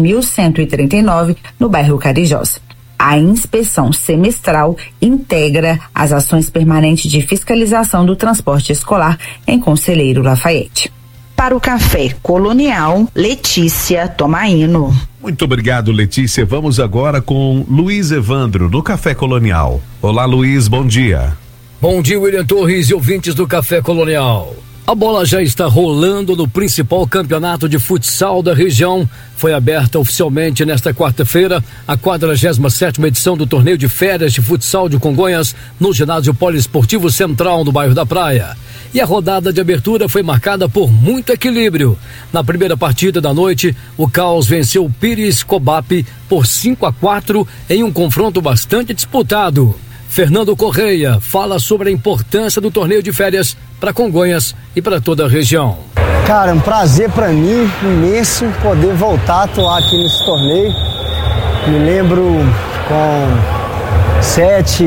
7139, no bairro Carijós. A inspeção semestral integra as ações permanentes de fiscalização do transporte escolar em Conselheiro Lafaiete. Para o Café Colonial, Letícia Tomaino. Muito obrigado, Letícia. Vamos agora com Luiz Evandro, no Café Colonial. Olá, Luiz, bom dia. Bom dia, William Torres e ouvintes do Café Colonial. A bola já está rolando no principal campeonato de futsal da região. Foi aberta oficialmente nesta quarta-feira a 47ª edição do torneio de férias de futsal de Congonhas no ginásio Poliesportivo Central, no bairro da Praia. E a rodada de abertura foi marcada por muito equilíbrio. Na primeira partida da noite, o Caos venceu o Pires Cobap por 5-4 em um confronto bastante disputado. Fernando Correia fala sobre a importância do torneio de férias para Congonhas e para toda a região. Cara, é um prazer para mim imenso poder voltar a atuar aqui nesse torneio. Me lembro com 7,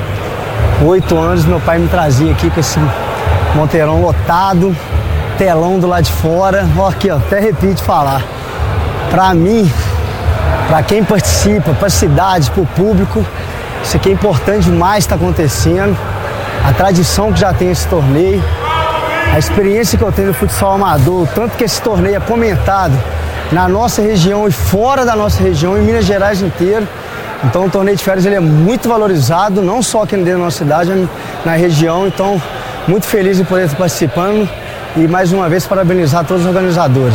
8 anos, meu pai me trazia aqui com esse monteirão lotado, telão do lado de fora. Ó, aqui, ó, até arrepio de falar. Para mim, para quem participa, para a cidade, para o público, isso aqui é importante demais, está acontecendo. A tradição que já tem esse torneio, a experiência que eu tenho no futsal amador, tanto que esse torneio é comentado na nossa região e fora da nossa região, em Minas Gerais inteiro. Então o torneio de férias ele é muito valorizado, não só aqui dentro da nossa cidade, mas na região. Então, muito feliz de poder estar participando e mais uma vez parabenizar todos os organizadores.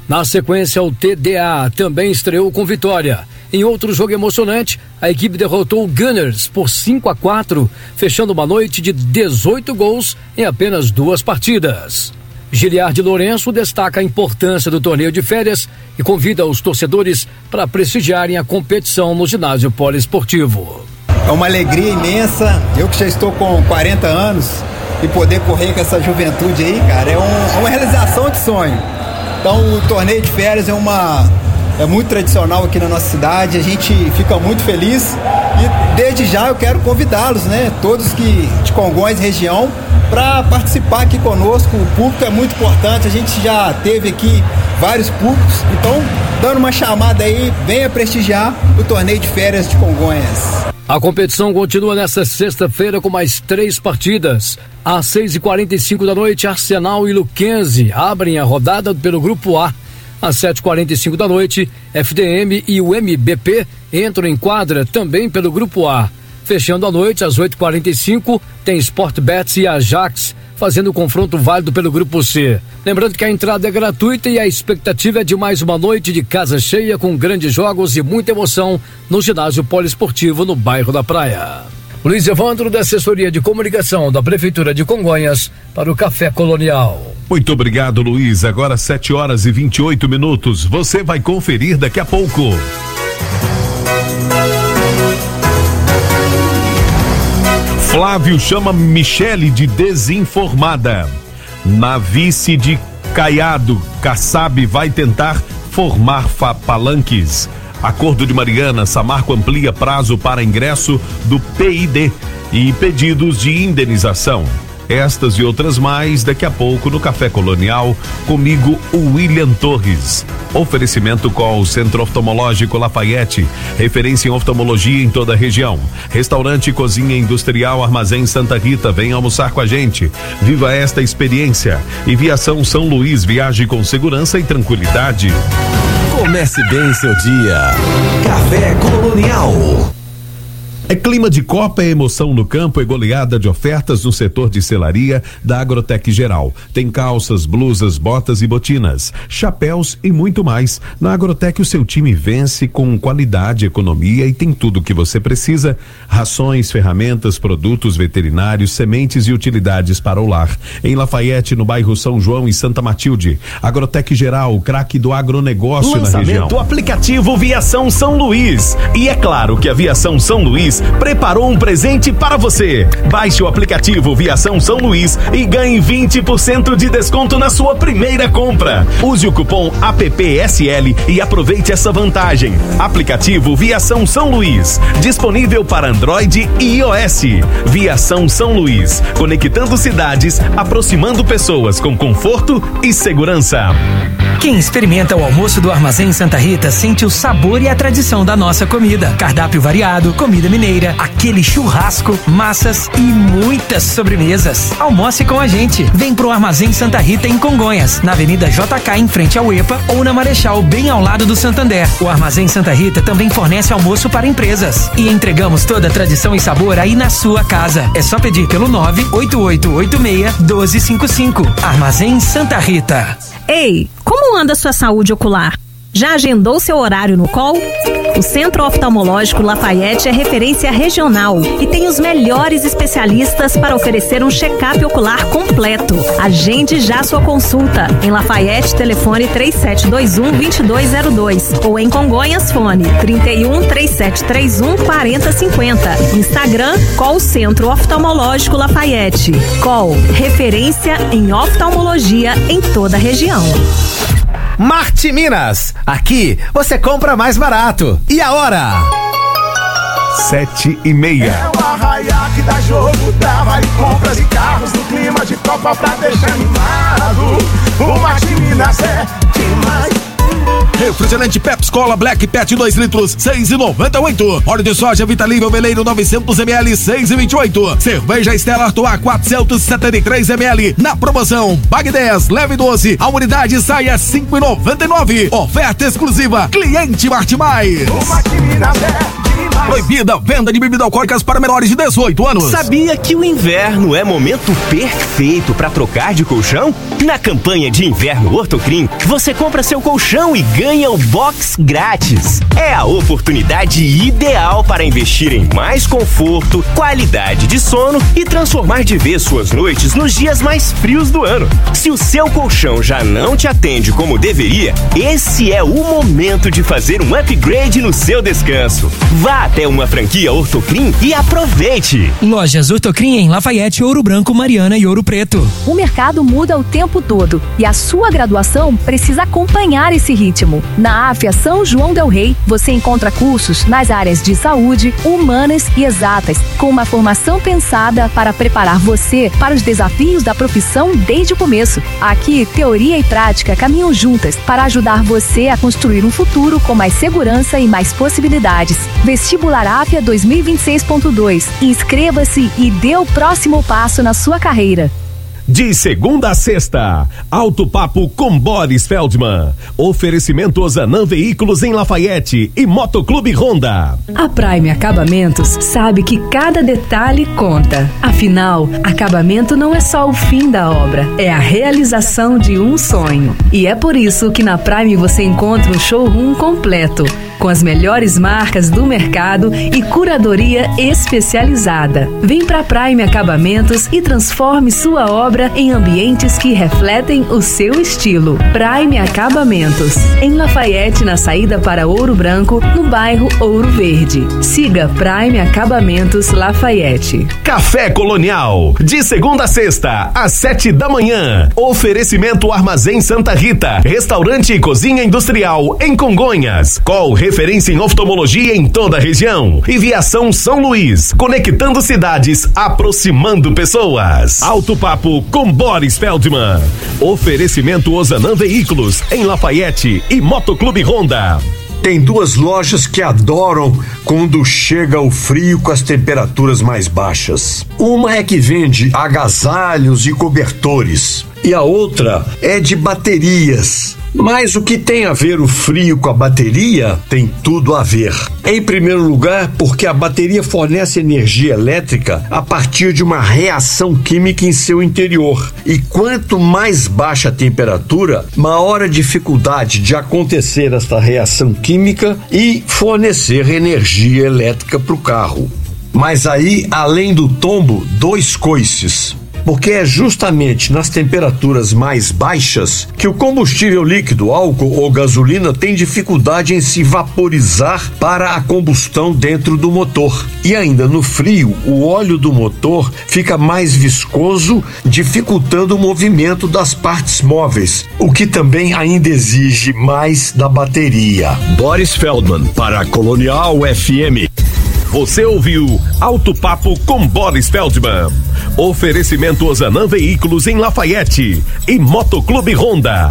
Na sequência, o TDA também estreou com vitória. Em outro jogo emocionante, a equipe derrotou o Gunners por 5-4, fechando uma noite de 18 gols em apenas 2 partidas. Giliardi Lourenço destaca a importância do torneio de férias e convida os torcedores para prestigiarem a competição no ginásio poliesportivo. É uma alegria imensa, eu que já estou com 40 anos, e poder correr com essa juventude aí, cara, é uma realização de sonho. Então o torneio de férias é muito tradicional aqui na nossa cidade, a gente fica muito feliz e desde já eu quero convidá-los, né, todos que de Congonhas e região, para participar aqui conosco. O público é muito importante, a gente já teve aqui vários públicos, então dando uma chamada aí, venha prestigiar o torneio de férias de Congonhas. A competição continua nesta sexta-feira com mais 3 partidas. Às 6h45 da noite, Arsenal e Luquense abrem a rodada pelo Grupo A. Às 7h45 da noite, FDM e o MBP entram em quadra também pelo Grupo A. Fechando a noite, às 8h45, tem Sportbets e Ajax fazendo o confronto válido pelo Grupo C. Lembrando que a entrada é gratuita e a expectativa é de mais uma noite de casa cheia com grandes jogos e muita emoção no ginásio poliesportivo no bairro da Praia. Luiz Evandro, da Assessoria de Comunicação da Prefeitura de Congonhas, para o Café Colonial. Muito obrigado, Luiz. Agora 7h28. Você vai conferir daqui a pouco. Flávio chama Michele de desinformada. Na vice de Caiado, Kassab vai tentar formar palanques. Acordo de Mariana, Samarco amplia prazo para ingresso do PID e pedidos de indenização. Estas e outras mais daqui a pouco no Café Colonial, comigo, o William Torres. Oferecimento Col Centro Oftalmológico Lafayette, referência em oftalmologia em toda a região. Restaurante e Cozinha Industrial Armazém Santa Rita, vem almoçar com a gente. Viva esta experiência. E Viação São Luís, viaje com segurança e tranquilidade. Comece bem seu dia. Café Colonial. É clima de Copa, é emoção no campo, é goleada de ofertas no setor de selaria da Agrotec Geral. Tem calças, blusas, botas e botinas, chapéus e muito mais. Na Agrotec o seu time vence com qualidade, economia e tem tudo o que você precisa. Rações, ferramentas, produtos veterinários, sementes e utilidades para o lar. Em Lafayette, no bairro São João e Santa Matilde. Agrotec Geral, o craque do agronegócio na região. Lançamento aplicativo Viação São Luís. E é claro que a Viação São Luís preparou um presente para você. Baixe o aplicativo Viação São Luís e ganhe 20% de desconto na sua primeira compra. Use o cupom APPSL e aproveite essa vantagem. Aplicativo Viação São Luís, disponível para Android e iOS. Viação São Luís, conectando cidades, aproximando pessoas com conforto e segurança. Quem experimenta o almoço do Armazém Santa Rita sente o sabor e a tradição da nossa comida. Cardápio variado, comida mineira, aquele churrasco, massas e muitas sobremesas. Almoce com a gente. Vem pro Armazém Santa Rita em Congonhas, na Avenida JK em frente ao EPA ou na Marechal bem ao lado do Santander. O Armazém Santa Rita também fornece almoço para empresas e entregamos toda a tradição e sabor aí na sua casa. É só pedir pelo 98886-1255. Armazém Santa Rita. Ei, como anda sua saúde ocular? Já agendou seu horário no COL? O Centro Oftalmológico Lafayette é referência regional e tem os melhores especialistas para oferecer um check-up ocular completo. Agende já sua consulta. Em Lafayette, telefone 3721-2202 ou em Congonhas, fone 31-3731-4050. Instagram, COL Centro Oftalmológico Lafayette. COL, referência em oftalmologia em toda a região. Marte Minas, aqui você compra mais barato. E a hora? 7h30. É o arraiá que dá jogo, dá vale compras e carros no clima de Copa pra deixar animado. O Marte Minas é demais. Refrigerante Pepsi Cola Black Pet 2 litros, 6,98. Óleo de soja Vitalível Veleiro 900 ml, 6,28. Cerveja Stella Artois 473 ml. Na promoção, pague 10, leve 12. A unidade sai a 5,99. Oferta exclusiva, cliente Marte Mais. O Marte Minas é demais. Proibida venda de bebidas alcoólicas para menores de 18 anos. Sabia que o inverno é momento perfeito para trocar de colchão? Na campanha de inverno Ortocrim, você compra seu colchão e ganha o box grátis. É a oportunidade ideal para investir em mais conforto, qualidade de sono e transformar de vez suas noites nos dias mais frios do ano. Se o seu colchão já não te atende como deveria, esse é o momento de fazer um upgrade no seu descanso. Vá até uma franquia Ortocrim e aproveite! Lojas Ortocrim em Lafayette, Ouro Branco, Mariana e Ouro Preto. O mercado muda o tempo todo e a sua graduação precisa acompanhar esse ritmo. Na AFIA São João del Rei, você encontra cursos nas áreas de saúde, humanas e exatas, com uma formação pensada para preparar você para os desafios da profissão desde o começo. Aqui, teoria e prática caminham juntas para ajudar você a construir um futuro com mais segurança e mais possibilidades. Vestibular AFIA 2026.2. Inscreva-se e dê o próximo passo na sua carreira. De segunda a sexta, Alto Papo com Boris Feldman. Oferecimento Ozanam Veículos em Lafayette e Motoclube Honda. A Prime Acabamentos sabe que cada detalhe conta. Afinal, acabamento não é só o fim da obra, é a realização de um sonho. E é por isso que na Prime você encontra um showroom completo, com as melhores marcas do mercado e curadoria especializada. Vem pra Prime Acabamentos e transforme sua obra em ambientes que refletem o seu estilo. Prime Acabamentos, em Lafayette, na saída para Ouro Branco, no bairro Ouro Verde. Siga Prime Acabamentos Lafayette. Café Colonial, de segunda a sexta, às 7 da manhã. Oferecimento Armazém Santa Rita, restaurante e cozinha industrial em Congonhas. Call referência em oftalmologia em toda a região. E Viação São Luís, conectando cidades, aproximando pessoas. Alto Papo com Boris Feldman. Oferecimento Ozanam Veículos em Lafayette e Motoclube Honda. Tem duas lojas que adoram quando chega o frio com as temperaturas mais baixas. Uma é que vende agasalhos e cobertores e a outra é de baterias. Mas o que tem a ver o frio com a bateria tem tudo a ver. Em primeiro lugar, porque a bateria fornece energia elétrica a partir de uma reação química em seu interior. E quanto mais baixa a temperatura, maior a dificuldade de acontecer esta reação química e fornecer energia elétrica para o carro. Mas aí, além do tombo, dois coices. Porque é justamente nas temperaturas mais baixas que o combustível líquido, álcool ou gasolina, tem dificuldade em se vaporizar para a combustão dentro do motor. E ainda no frio, o óleo do motor fica mais viscoso, dificultando o movimento das partes móveis, o que também ainda exige mais da bateria. Boris Feldman, para a Colonial FM. Você ouviu Alto Papo com Boris Feldman. Oferecimento Ozanam Veículos em Lafayette e Motoclube Honda.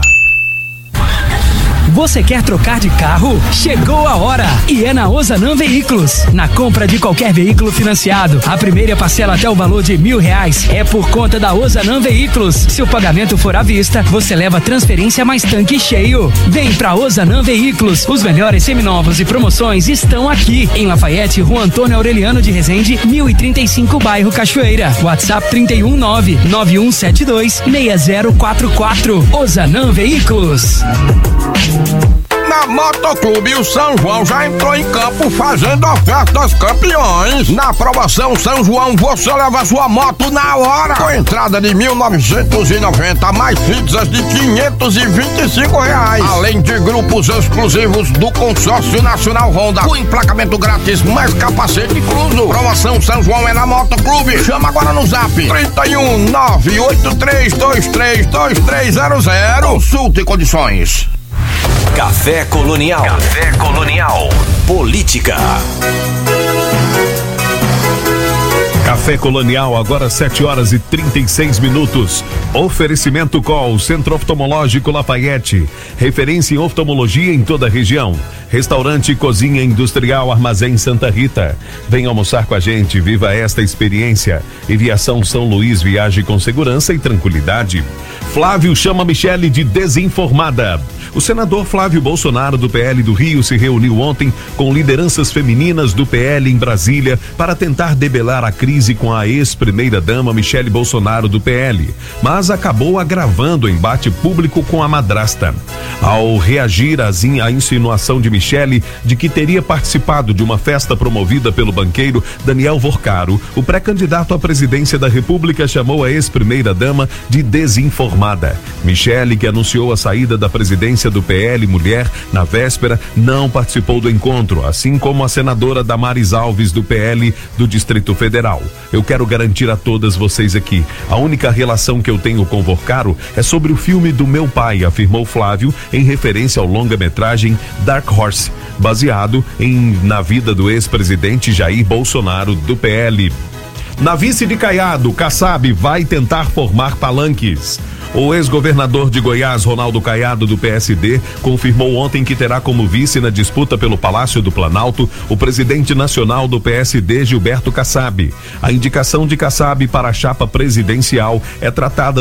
Você quer trocar de carro? Chegou a hora! E é na Ozanam Veículos. Na compra de qualquer veículo financiado, a primeira parcela até o valor de R$1.000 é por conta da Ozanam Veículos. Se o pagamento for à vista, você leva transferência mais tanque cheio. Vem pra Ozanam Veículos. Os melhores seminovos e promoções estão aqui. Em Lafayette, Rua Antônio Aureliano de Resende, 1035, bairro Cachoeira. WhatsApp 319-9172-6044. Ozanam Veículos. Na Motoclube, o São João já entrou em campo fazendo ofertas campeões. Na promoção São João, você leva sua moto na hora. Com entrada de R$1.990, mais pizzas de R$525. Além de grupos exclusivos do Consórcio Nacional Honda, com emplacamento grátis, mais capacete incluso. Promoção São João é na Motoclube. Chama agora no zap 31983232300. Consulte condições. Café Colonial. Café Colonial. Política. Café Colonial, agora 7h36. Oferecimento Col, Centro Oftalmológico Lafayette. Referência em oftalmologia em toda a região. Restaurante Cozinha Industrial Armazém Santa Rita. Venha almoçar com a gente, viva esta experiência. Viação São Luís, viaje com segurança e tranquilidade. Flávio chama Michele de desinformada. O senador Flávio Bolsonaro, do PL do Rio, se reuniu ontem com lideranças femininas do PL em Brasília para tentar debelar a crise com a ex-primeira-dama Michele Bolsonaro, do PL, mas acabou agravando o embate público com a madrasta. Ao reagir à insinuação de Michele de que teria participado de uma festa promovida pelo banqueiro Daniel Vorcaro, o pré-candidato à presidência da República chamou a ex-primeira-dama de desinformada. Michele, que anunciou a saída da presidência do PL Mulher na véspera, não participou do encontro, assim como a senadora Damares Alves, do PL do Distrito Federal. Eu quero garantir a todas vocês aqui, a única relação que eu tenho com Vorcaro é sobre o filme do meu pai, afirmou Flávio, em referência ao longa-metragem Dark Horse, baseado na vida do ex-presidente Jair Bolsonaro, do PL. Na vice de Caiado, Kassab vai tentar formar palanques. O ex-governador de Goiás, Ronaldo Caiado, do PSD, confirmou ontem que terá como vice na disputa pelo Palácio do Planalto o presidente nacional do PSD, Gilberto Kassab. A indicação de Kassab para a chapa presidencial é tratada